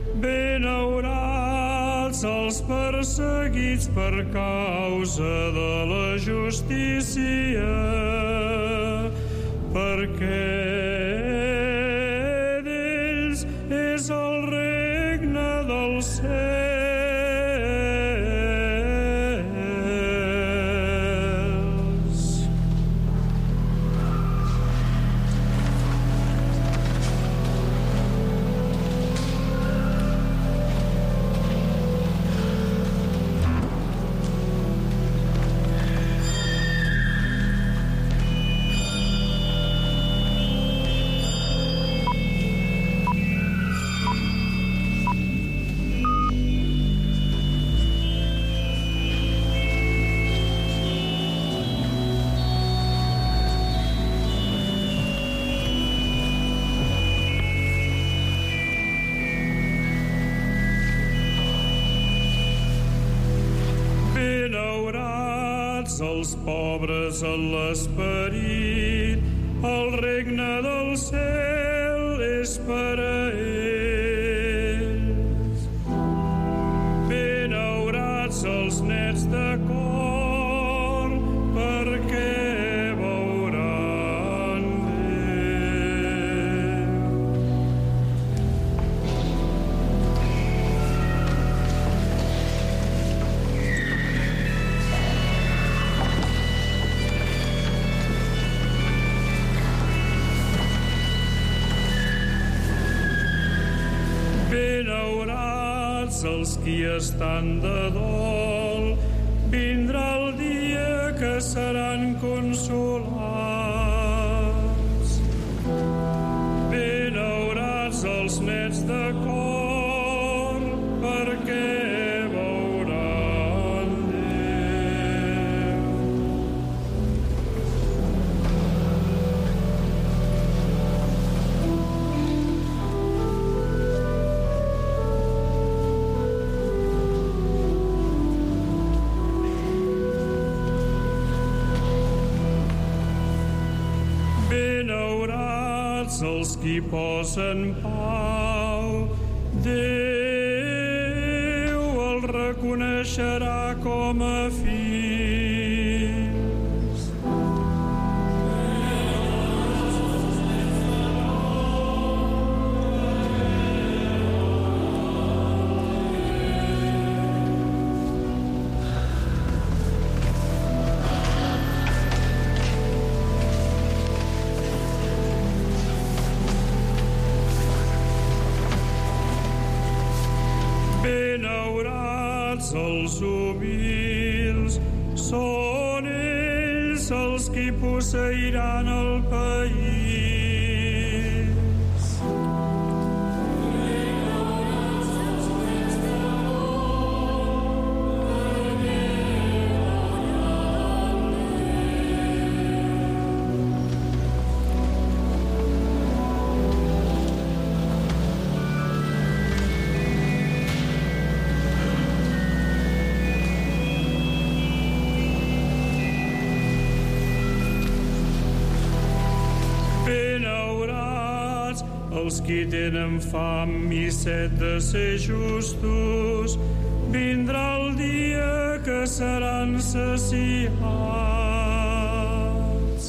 Benaurats els perseguits per causa de la justícia, perquè d'ells és el regne dels cels. Benaurats els pobres en l'esperit, el regne del cel és per a ells. Benaurats els nets de cor, perquè veuran Déu. Benaurats els qui estan de dol, vindrà el dia que seran consolats. Benaurats els nets de cor, perquè veuran Déu. Benaurats els qui posen pau, Déu el reconeixerà com a fills. Benaurats els humils, són ells els qui posseiran el país. Benaurats els qui tenen fam i set de ser justos, vindrà el dia que seran saciats.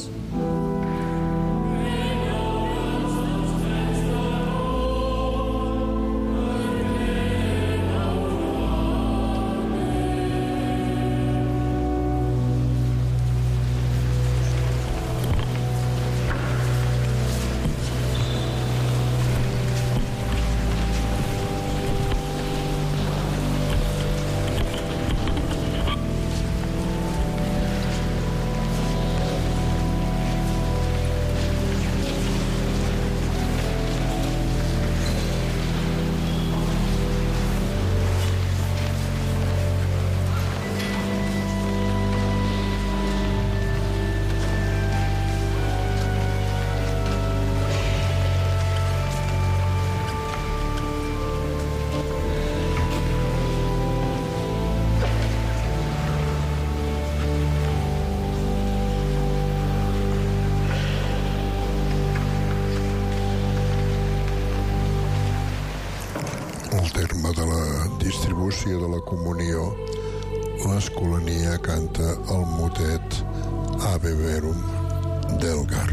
distribució de la comunió, l'Escolania canta el motet Ave Verum d'Elgar.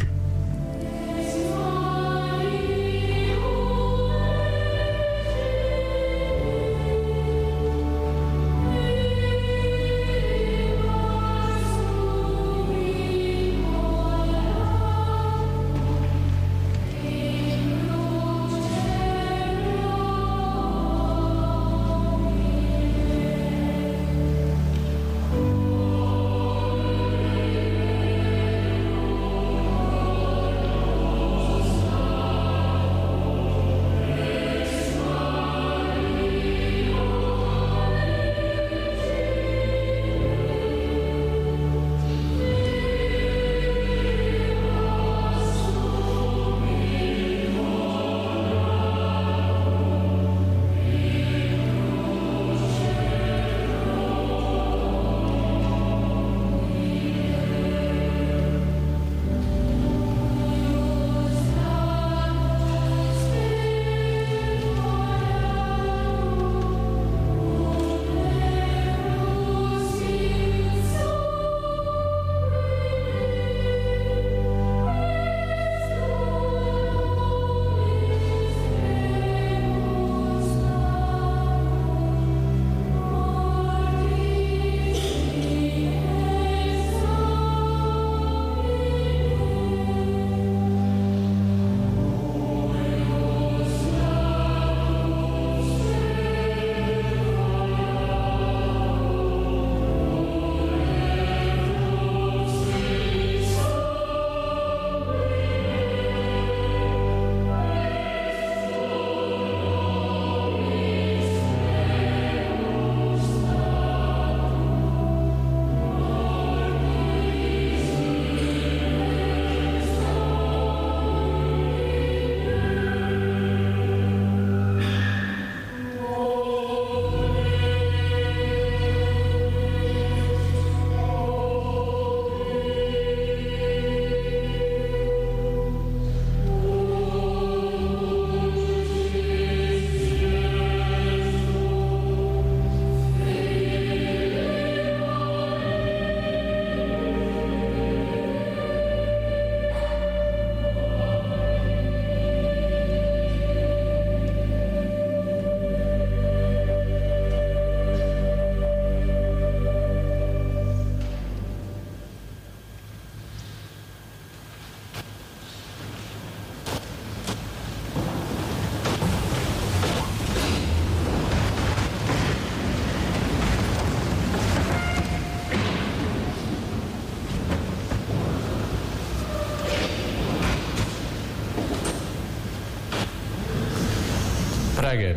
Preguem.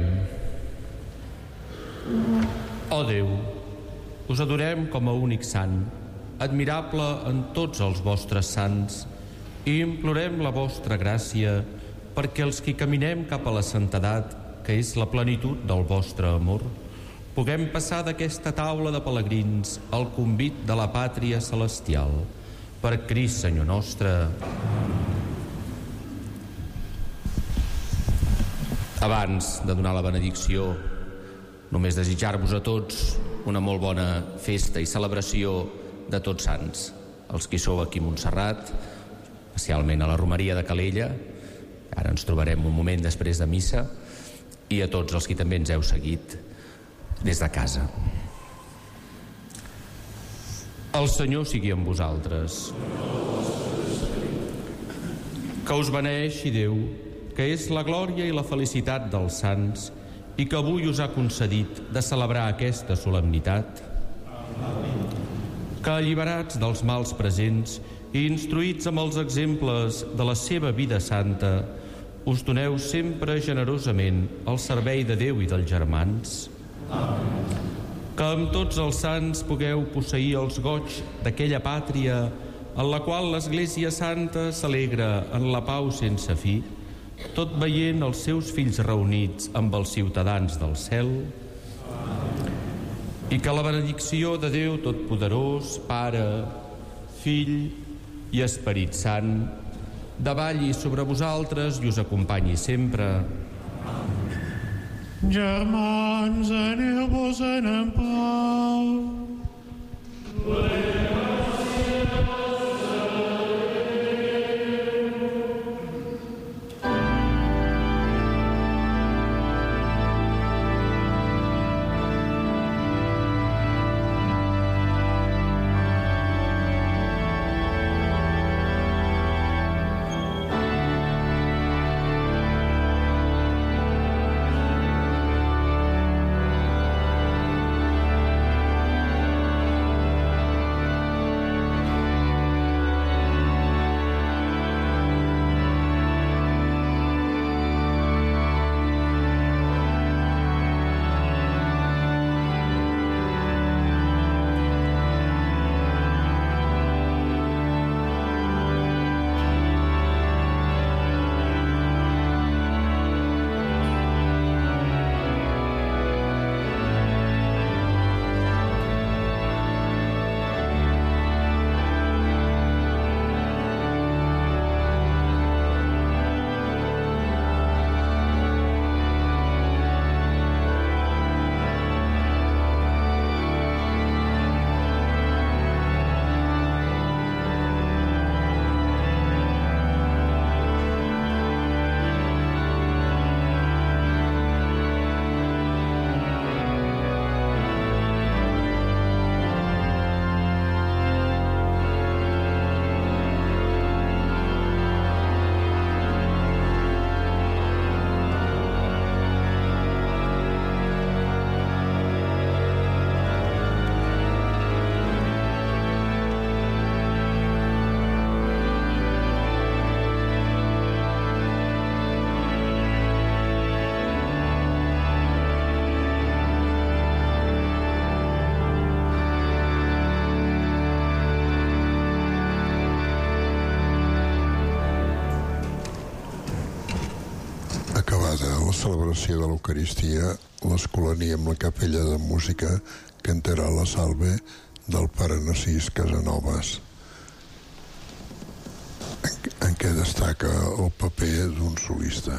Ó Déu, us adorem com a únic sant, admirable en tots els vostres sants, i implorem la vostra gràcia perquè els que caminem cap a la santedat, que és la plenitud del vostre amor, puguem passar d'aquesta taula de pelegrins al convit de la pàtria celestial. Per Crist, Senyor nostre. Abans de donar la benedicció, només desitjar-vos a tots una molt bona festa i celebració de Tots Sants. Els que hi sou aquí a Montserrat, especialment a la Romeria de Calella, ara ens trobarem un moment després de missa, i a tots els que també ens heu seguit des de casa. El Senyor sigui amb vosaltres. Que us beneeixi Déu, que és la glòria i la felicitat dels sants i que avui us ha concedit de celebrar aquesta solemnitat. Que alliberats dels mals presents i instruïts amb els exemples de la seva vida santa, us doneu sempre generosament al servei de Déu i dels germans. Que amb tots els sants pugueu posseir els goig d'aquella pàtria en la qual l'Església Santa s'alegra en la pau sense fi, tot veient els seus fills reunits amb els ciutadans del cel. I que la benedicció de Déu Totpoderós, Pare, Fill i Esperit Sant, davalli sobre vosaltres i us acompanyi sempre. Germans, aneu-vos-en en pau. La celebració de l'Eucaristia, l'Escolania amb la capella de música cantarà la salve del pare Narcís Casanovas, en, en què destaca el paper d'un solista.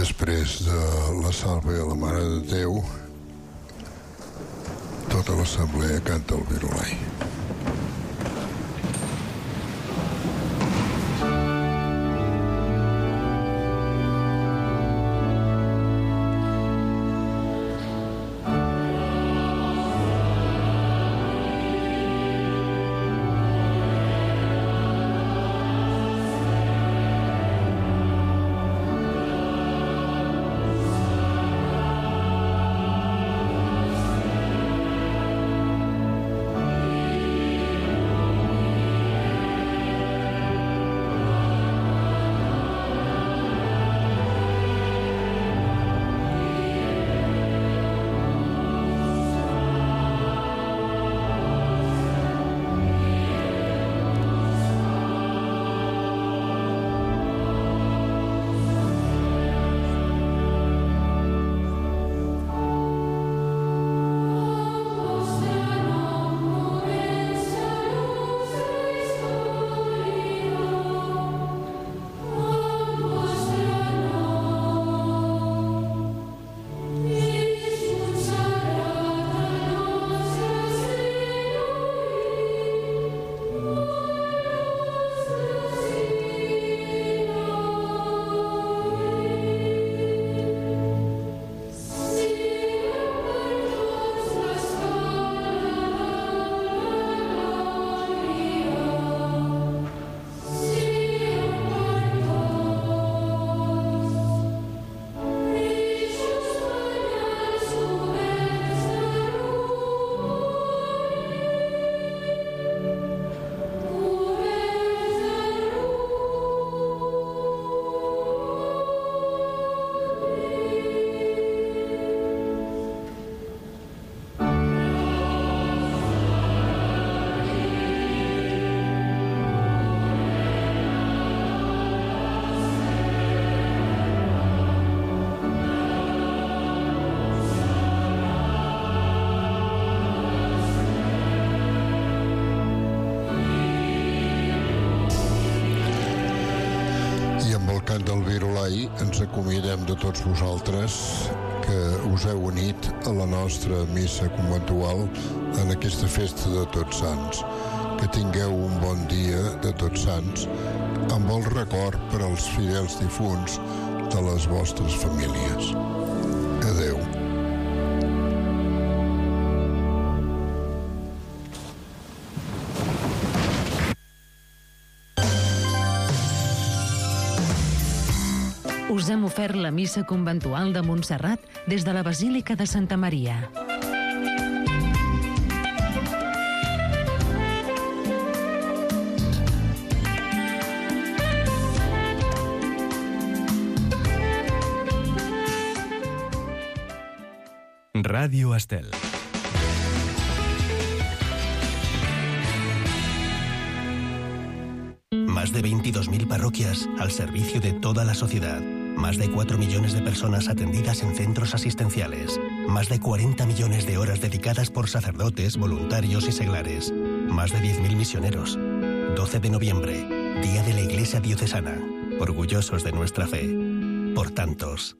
després de la Salve a la Mare de Déu, tota l'assemblea canta el Virolai. Del Virolai ens acomiadem de tots vosaltres que us heu unit a la nostra missa conventual en aquesta festa de Tots Sants. Que tingueu un bon dia de Tots Sants amb el record per als fidels difunts de les vostres famílies. Adeu. Us hem ofert la missa conventual de Montserrat des de la Basílica de Santa Maria. Radio Estel. Más de veintidós mil parroquias al servicio de toda la sociedad. Más de cuatro millones de personas atendidas en centros asistenciales. Más de cuarenta millones de horas dedicadas por sacerdotes, voluntarios y seglares. Más de diez mil misioneros. doce de noviembre, Día de la Iglesia Diocesana. Orgullosos de nuestra fe. Por tantos.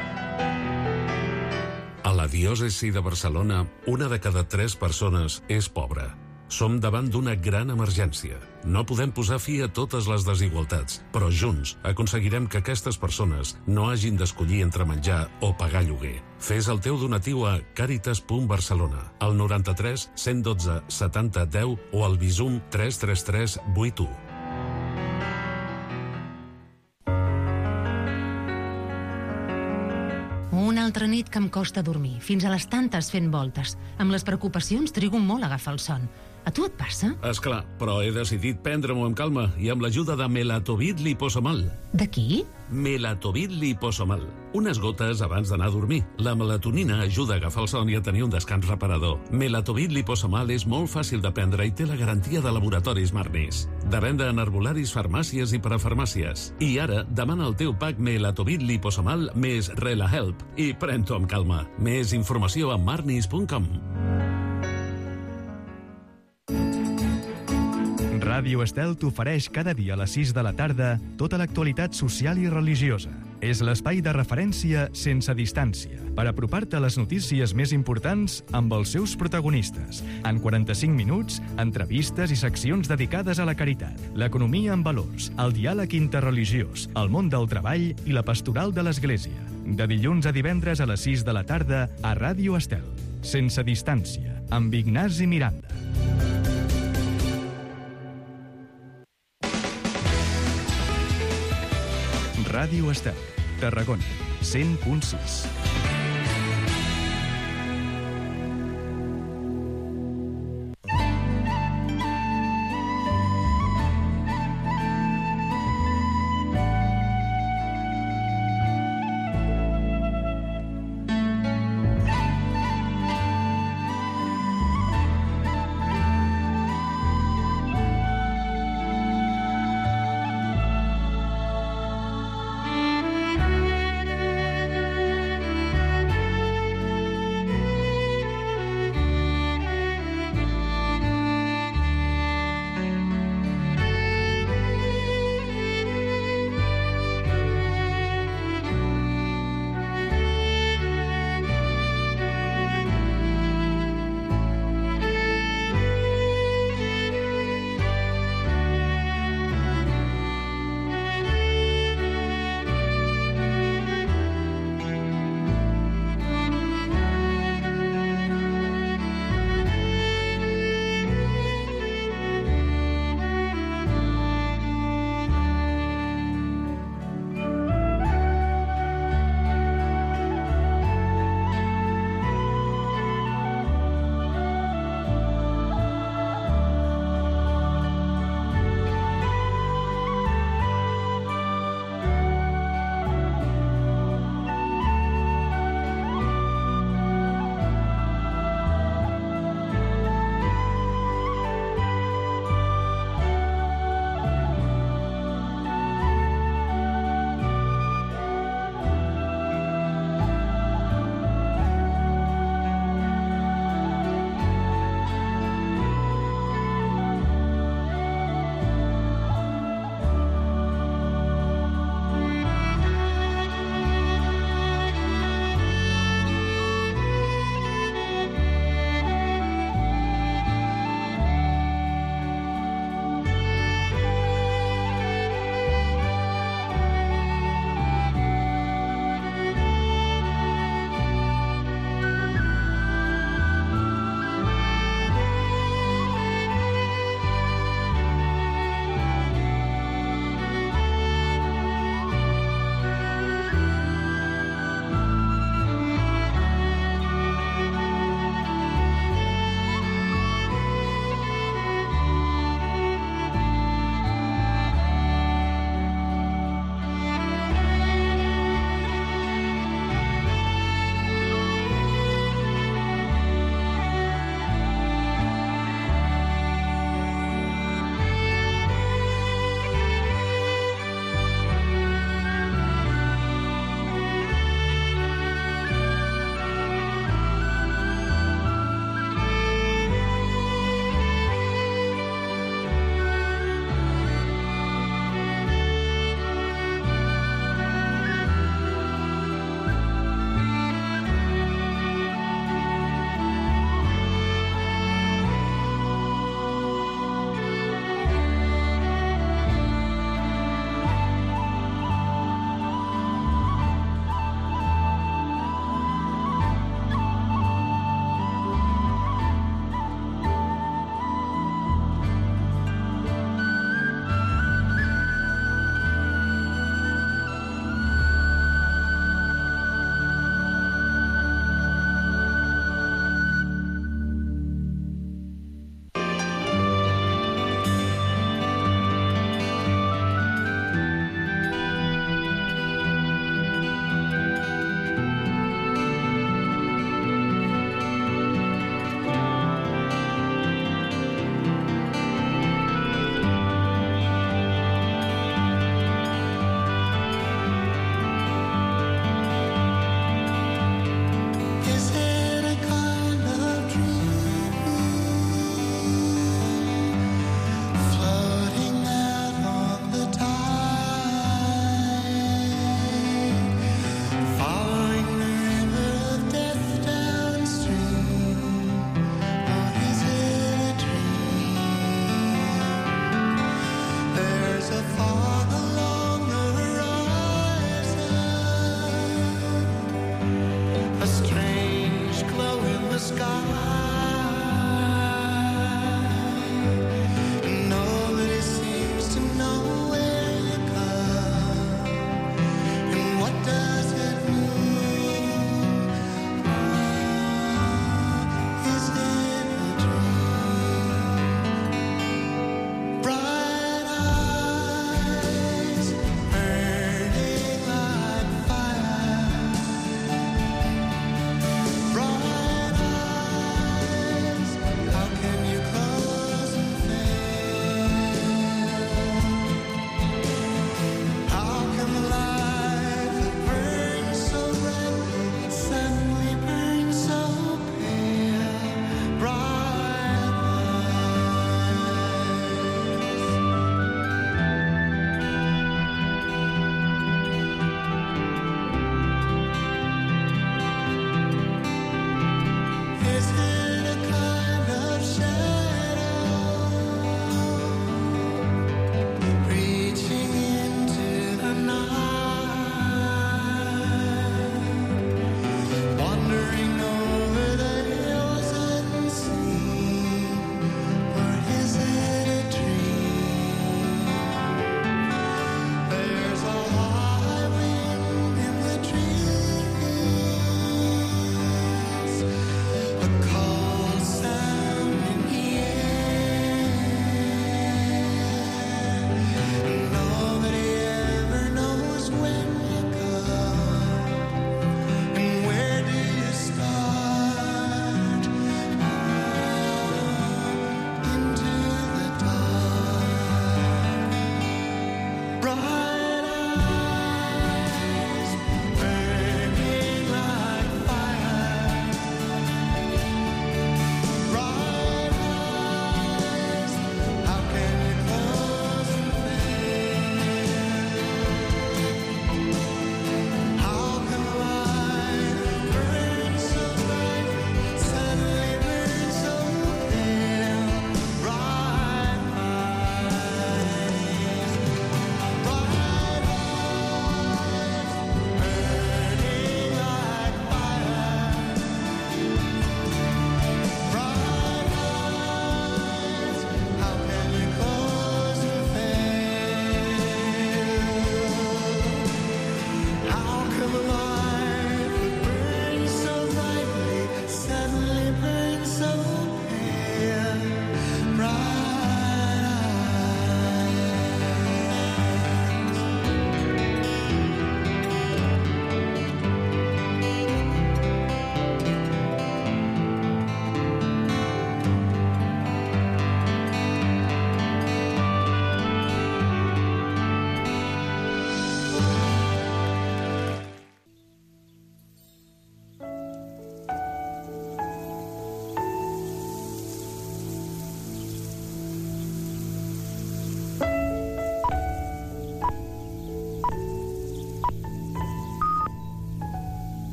A la diòcesi de Barcelona, una de cada tres persones és pobra. Som davant d'una gran emergència. No podem posar fi a totes les desigualtats, però junts aconseguirem que aquestes persones no hagin d'escollir entre menjar o pagar lloguer. Fes el teu donatiu a caritas punt barcelona, al noranta-tres cent dotze setanta deu o al Bizum tres tres tres vuit u. Una altra nit que em costa dormir, fins a les tantes fent voltes. Amb les preocupacions trigo molt a agafar el son. A tu et passa? Esclar, però he decidit prendre-m'ho amb calma i amb l'ajuda de Melatovit Liposomal. De qui? Melatovit Liposomal. Unes gotes abans d'anar a dormir. La melatonina ajuda a agafar el son i a tenir un descans reparador. Melatovit Liposomal és molt fàcil de prendre i té la garantia de laboratoris Marnis. De venda en herbolaris, farmàcies i parafarmàcies. I ara, demana el teu pack Melatovit Liposomal més RelaHelp i pren-t'ho amb calma. Més informació a marnis punt com. Ràdio Estel t'ofereix cada dia a les sis de la tarda tota l'actualitat social i religiosa. és l'espai de referència Sense Distància, per apropar-te a les notícies més importants amb els seus protagonistes. En quaranta-cinc minuts, entrevistes i seccions dedicades a la caritat, l'economia amb valors, el diàleg interreligiós, el món del treball i la pastoral de l'Església. De dilluns a divendres a les sis de la tarda a Ràdio Estel. Sense Distància, amb Ignasi Miranda. Ràdio Estel, Tarragona, cent punt sis.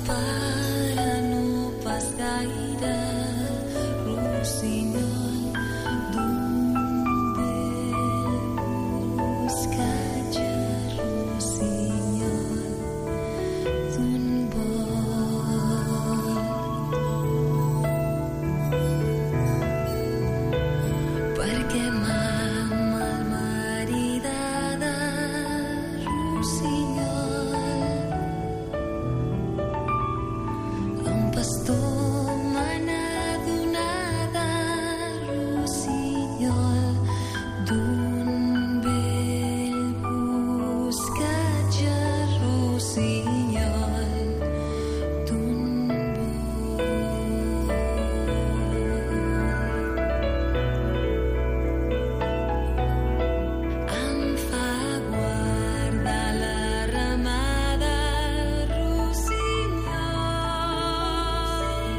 pare no pas gaire, rossinyol d'un vell boscatge, rossinyol d'un vol. Perquè m'ha malmaridada, rossinyol. Un pastor me n'ha donada, rossinyol d'un vell boscatge, rossinyol d'un em fa guardar la ramada, rossinyol,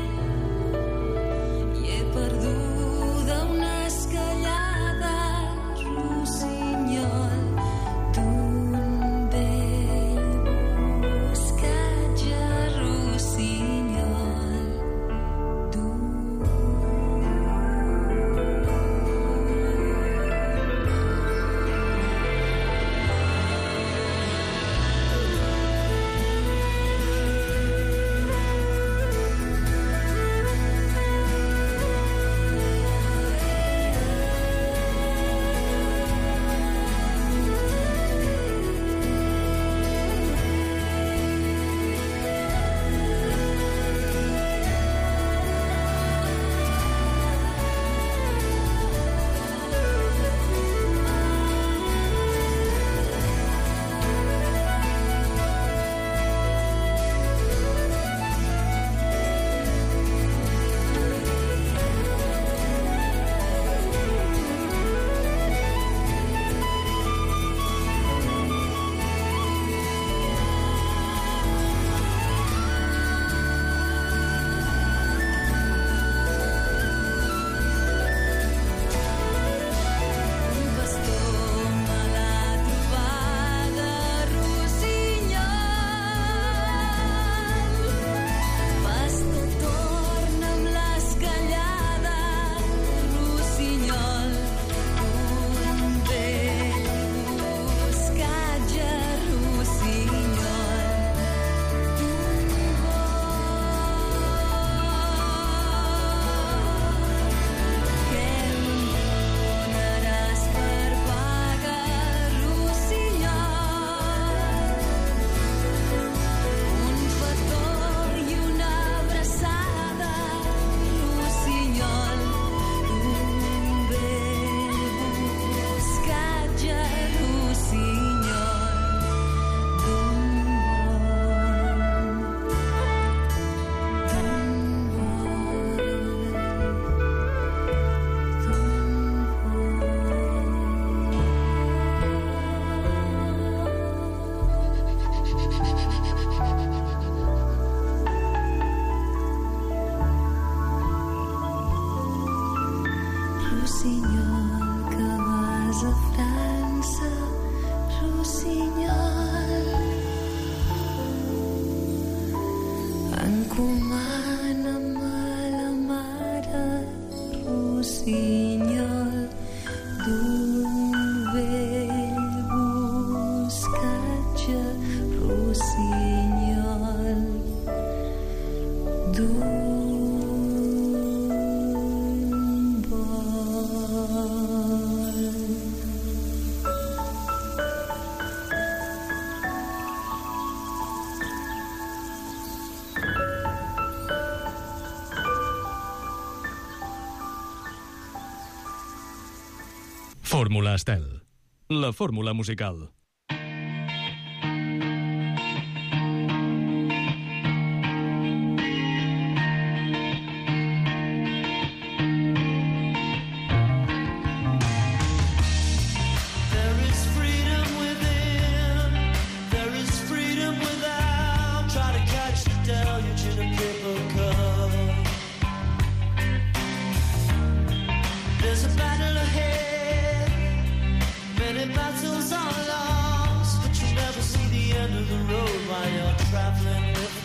i he perduda una escallada, rossinyol d'un vell boscatge, rossinyol d'un rossinyol que vas a França, rossinyol, encomana'm a la mare, rossinyol d'un vell boscatge, rossinyol d'un Fórmula Estel, la fórmula musical. Battles are lost, but you never see the end of the road while you're traveling with me.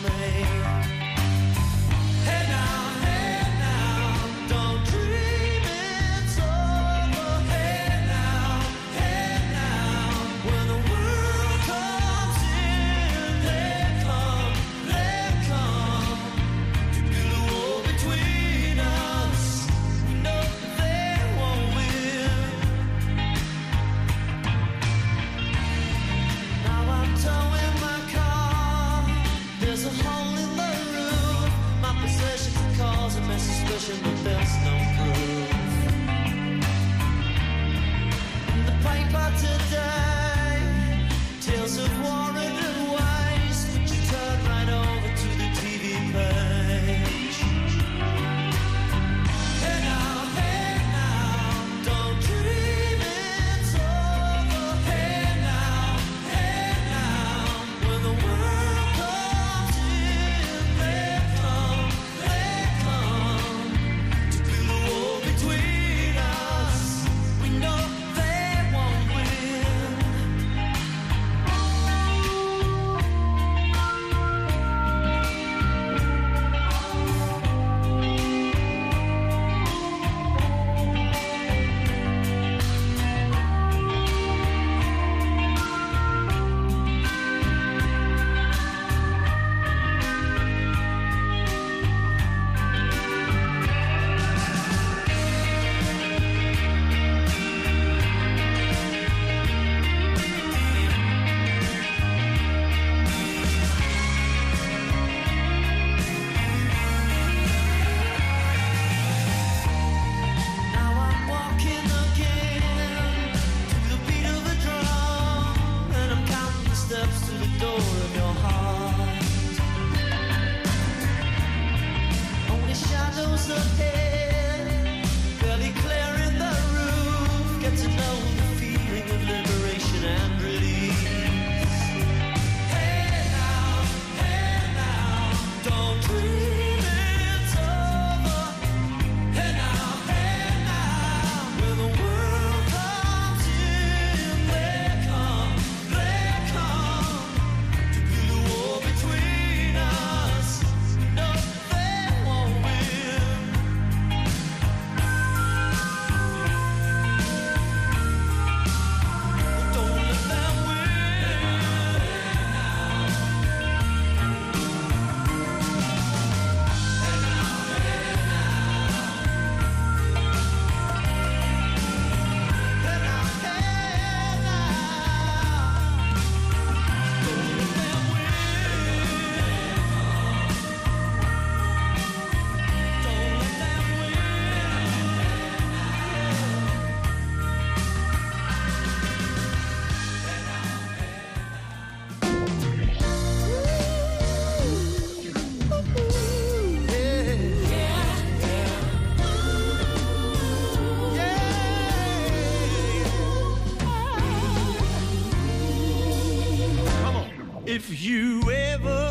If you ever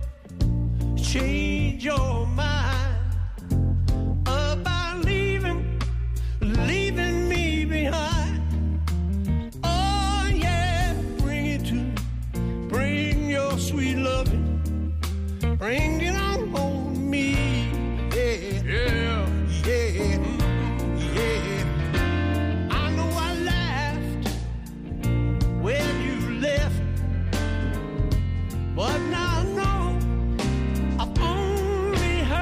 change your mind about leaving, leaving me behind, oh yeah, bring it to, bring your sweet loving, bring it on home me, yeah, yeah, yeah, yeah. I know I laughed when you left, but now I know I've only heard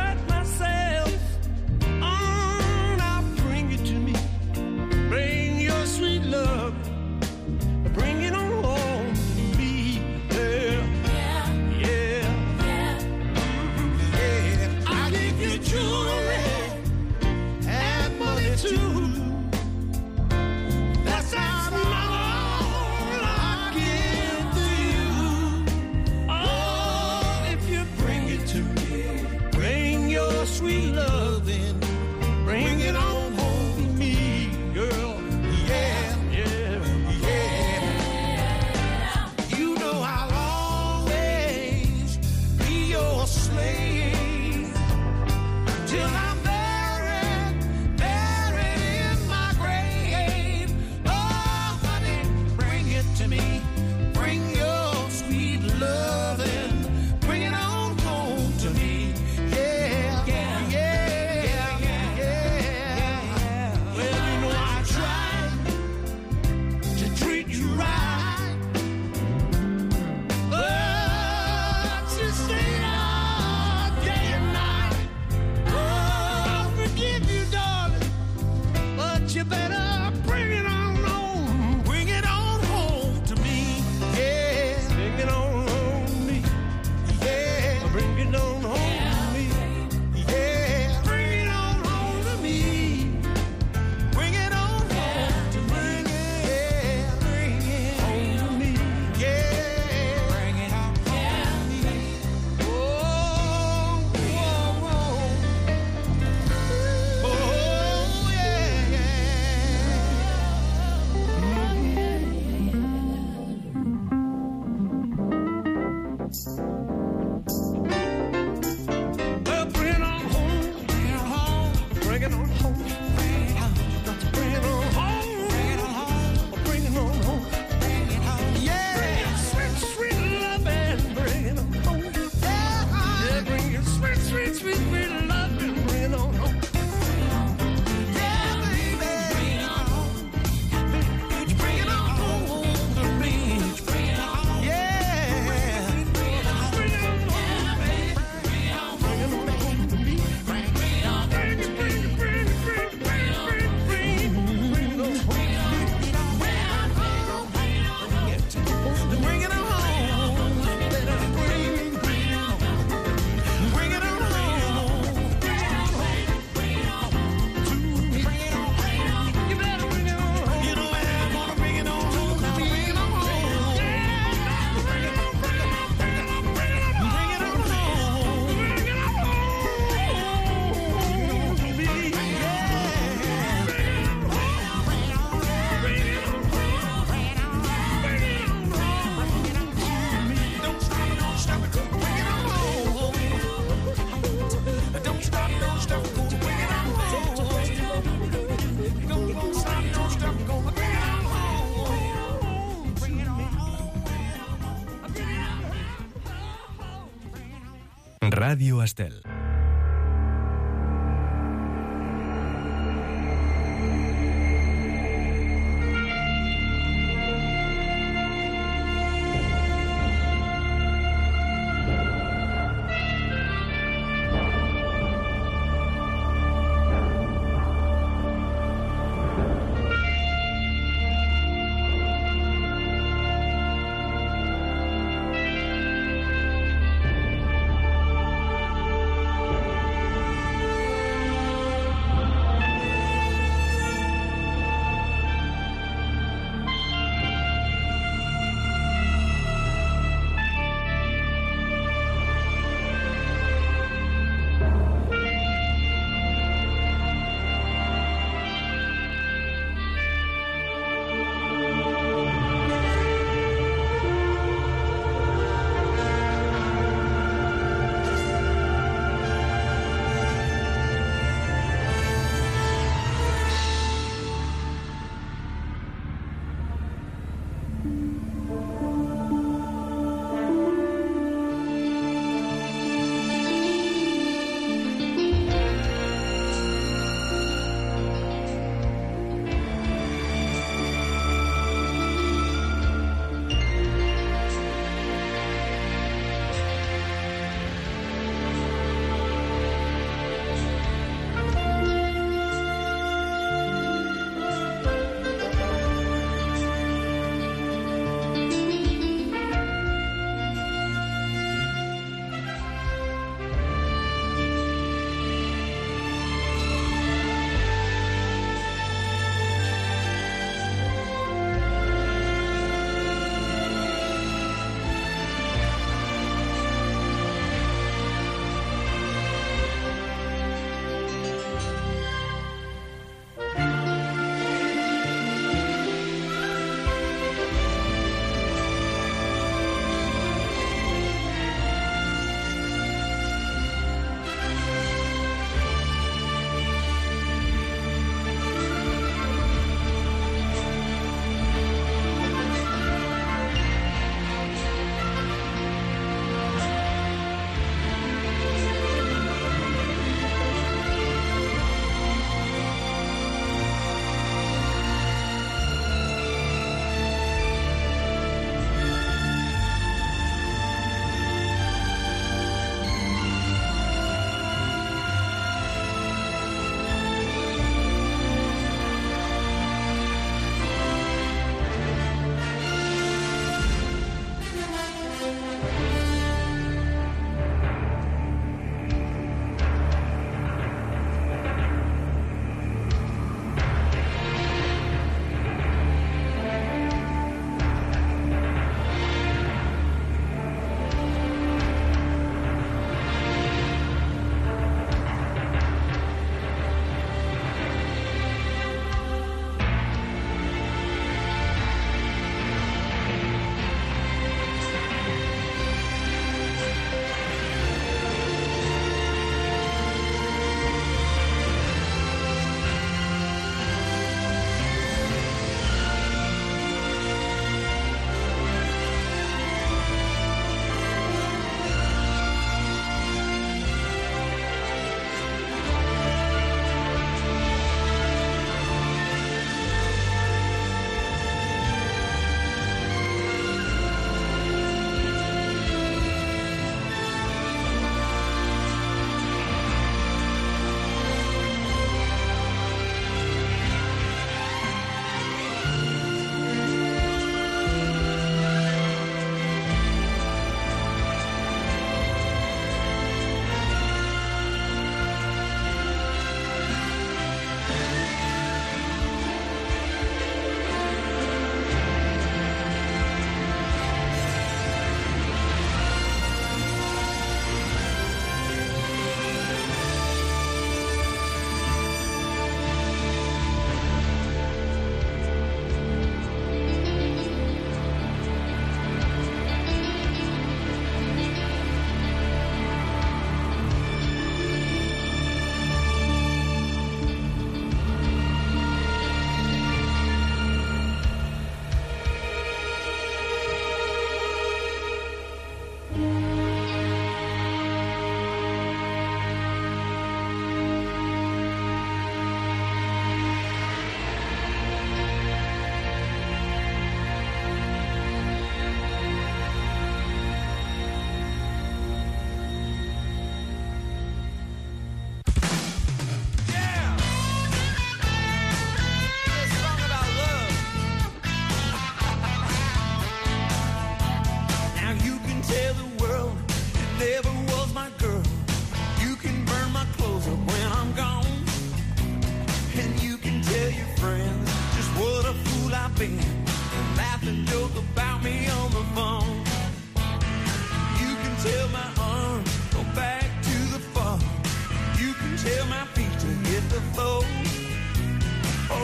Ràdio Estel.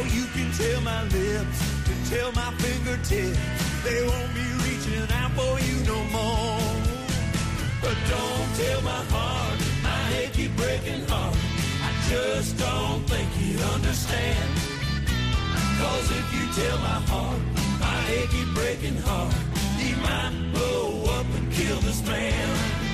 you can tell my lips, can tell my fingertips, they won't be reaching out for you no more. But don't tell my heart, my achy breaking heart, I just don't think he'd understand. Cause if you tell my heart, my achy breaking heart, he might blow up and kill this man.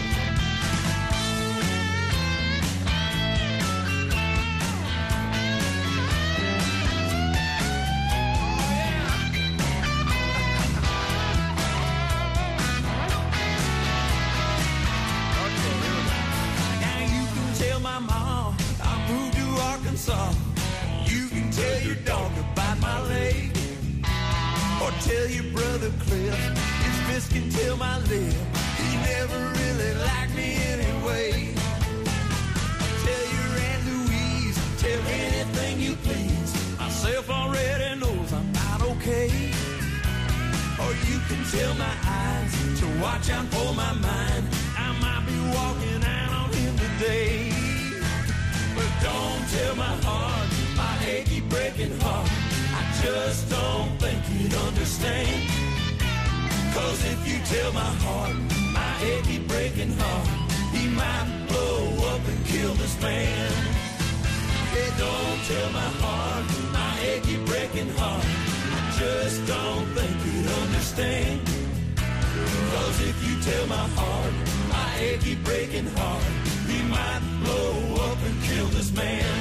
You can tell your dog to bite my leg, or tell your brother Cliff his fist can tell my lip. He never really liked me anyway. Tell your Aunt Louise, tell anything you please. Myself already knows I'm not okay. Or you can tell my eyes to watch out for my mind. I might be walking out on him today. But don't tell my heart, my achy breaking heart, I just don't think he'd understand. Cause if you tell my heart, my achy breaking heart, he might blow up and kill this man. Hey, don't tell my heart, my achy breaking heart, I just don't think he'd understand. Cause if you tell my heart, my achy breaking heart, he might blow up and kill this man.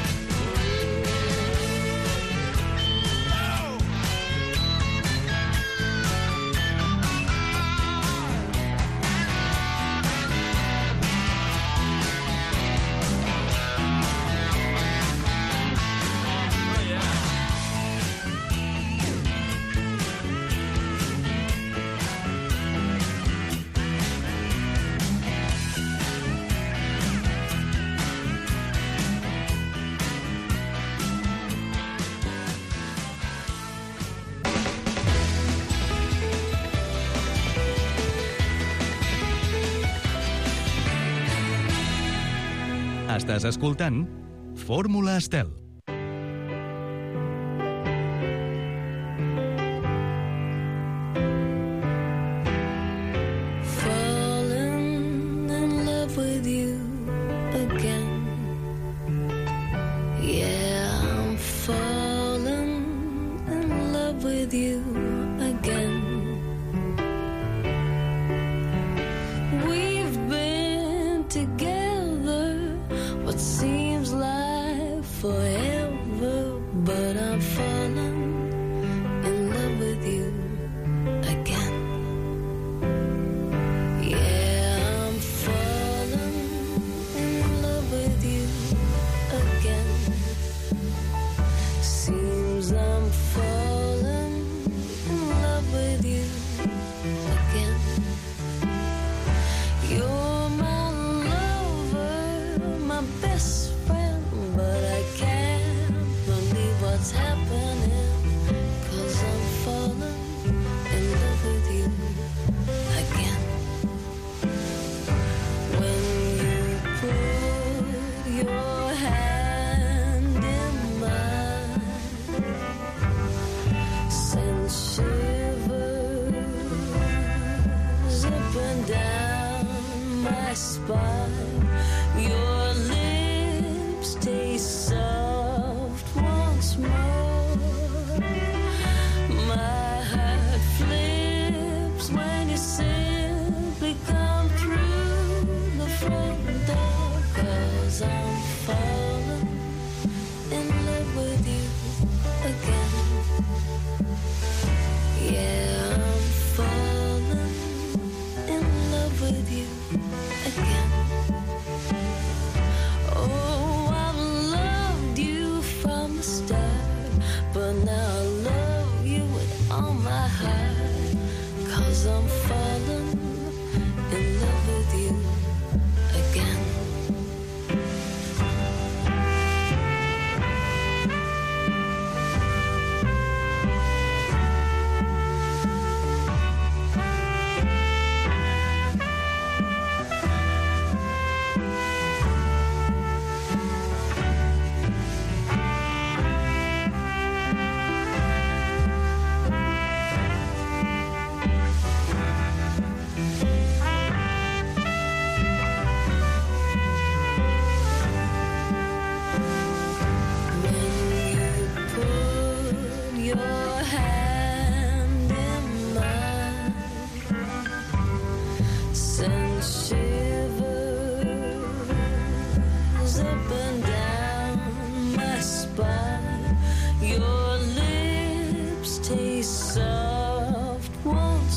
Estàs escoltant Fórmula Estel.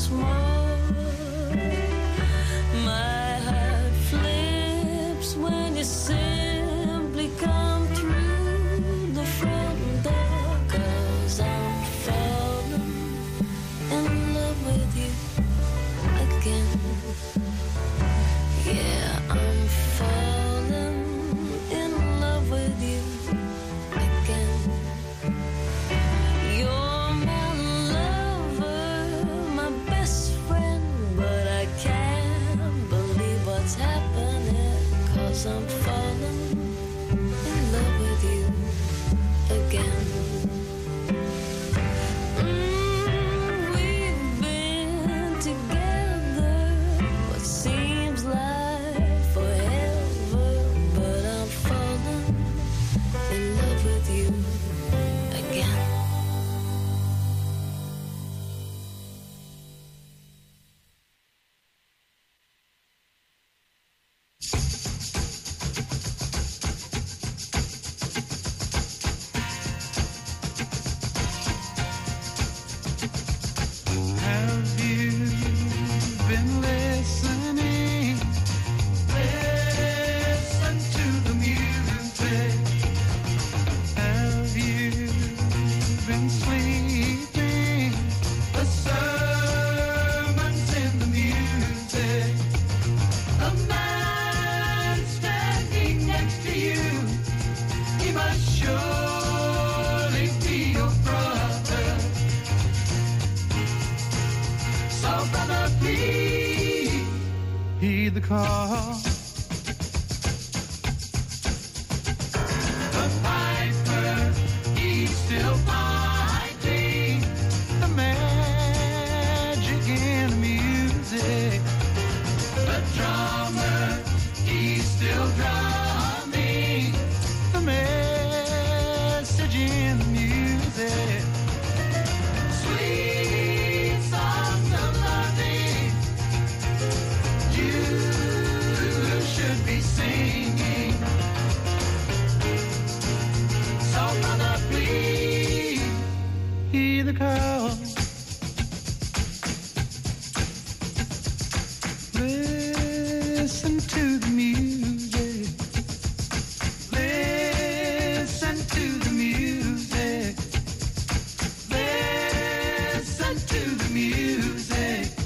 once more. My heart flips when you simply come through the front door, 'cause I'm falling in love with you again. Yeah, I'm falling in love with you again. You're my lover, my best friend, but I can't believe what's happening, 'cause I'm falling in love with you again. Mm, we've been together what seems like forever, but I'm falling in love with you again. Have you been listening? Listen to the music. Have you been sleeping? The sermon's in the music. The man standing next to you, he must surely be your brother. So brother, please heed the call. The piper, he's still fighting. The magic in the music. The drummer, he's still drumming. The message in the music. Sweet songs of loving, you should be singing. So brother, please heed the call. Listen to the music. Listen to the music. Listen to the music.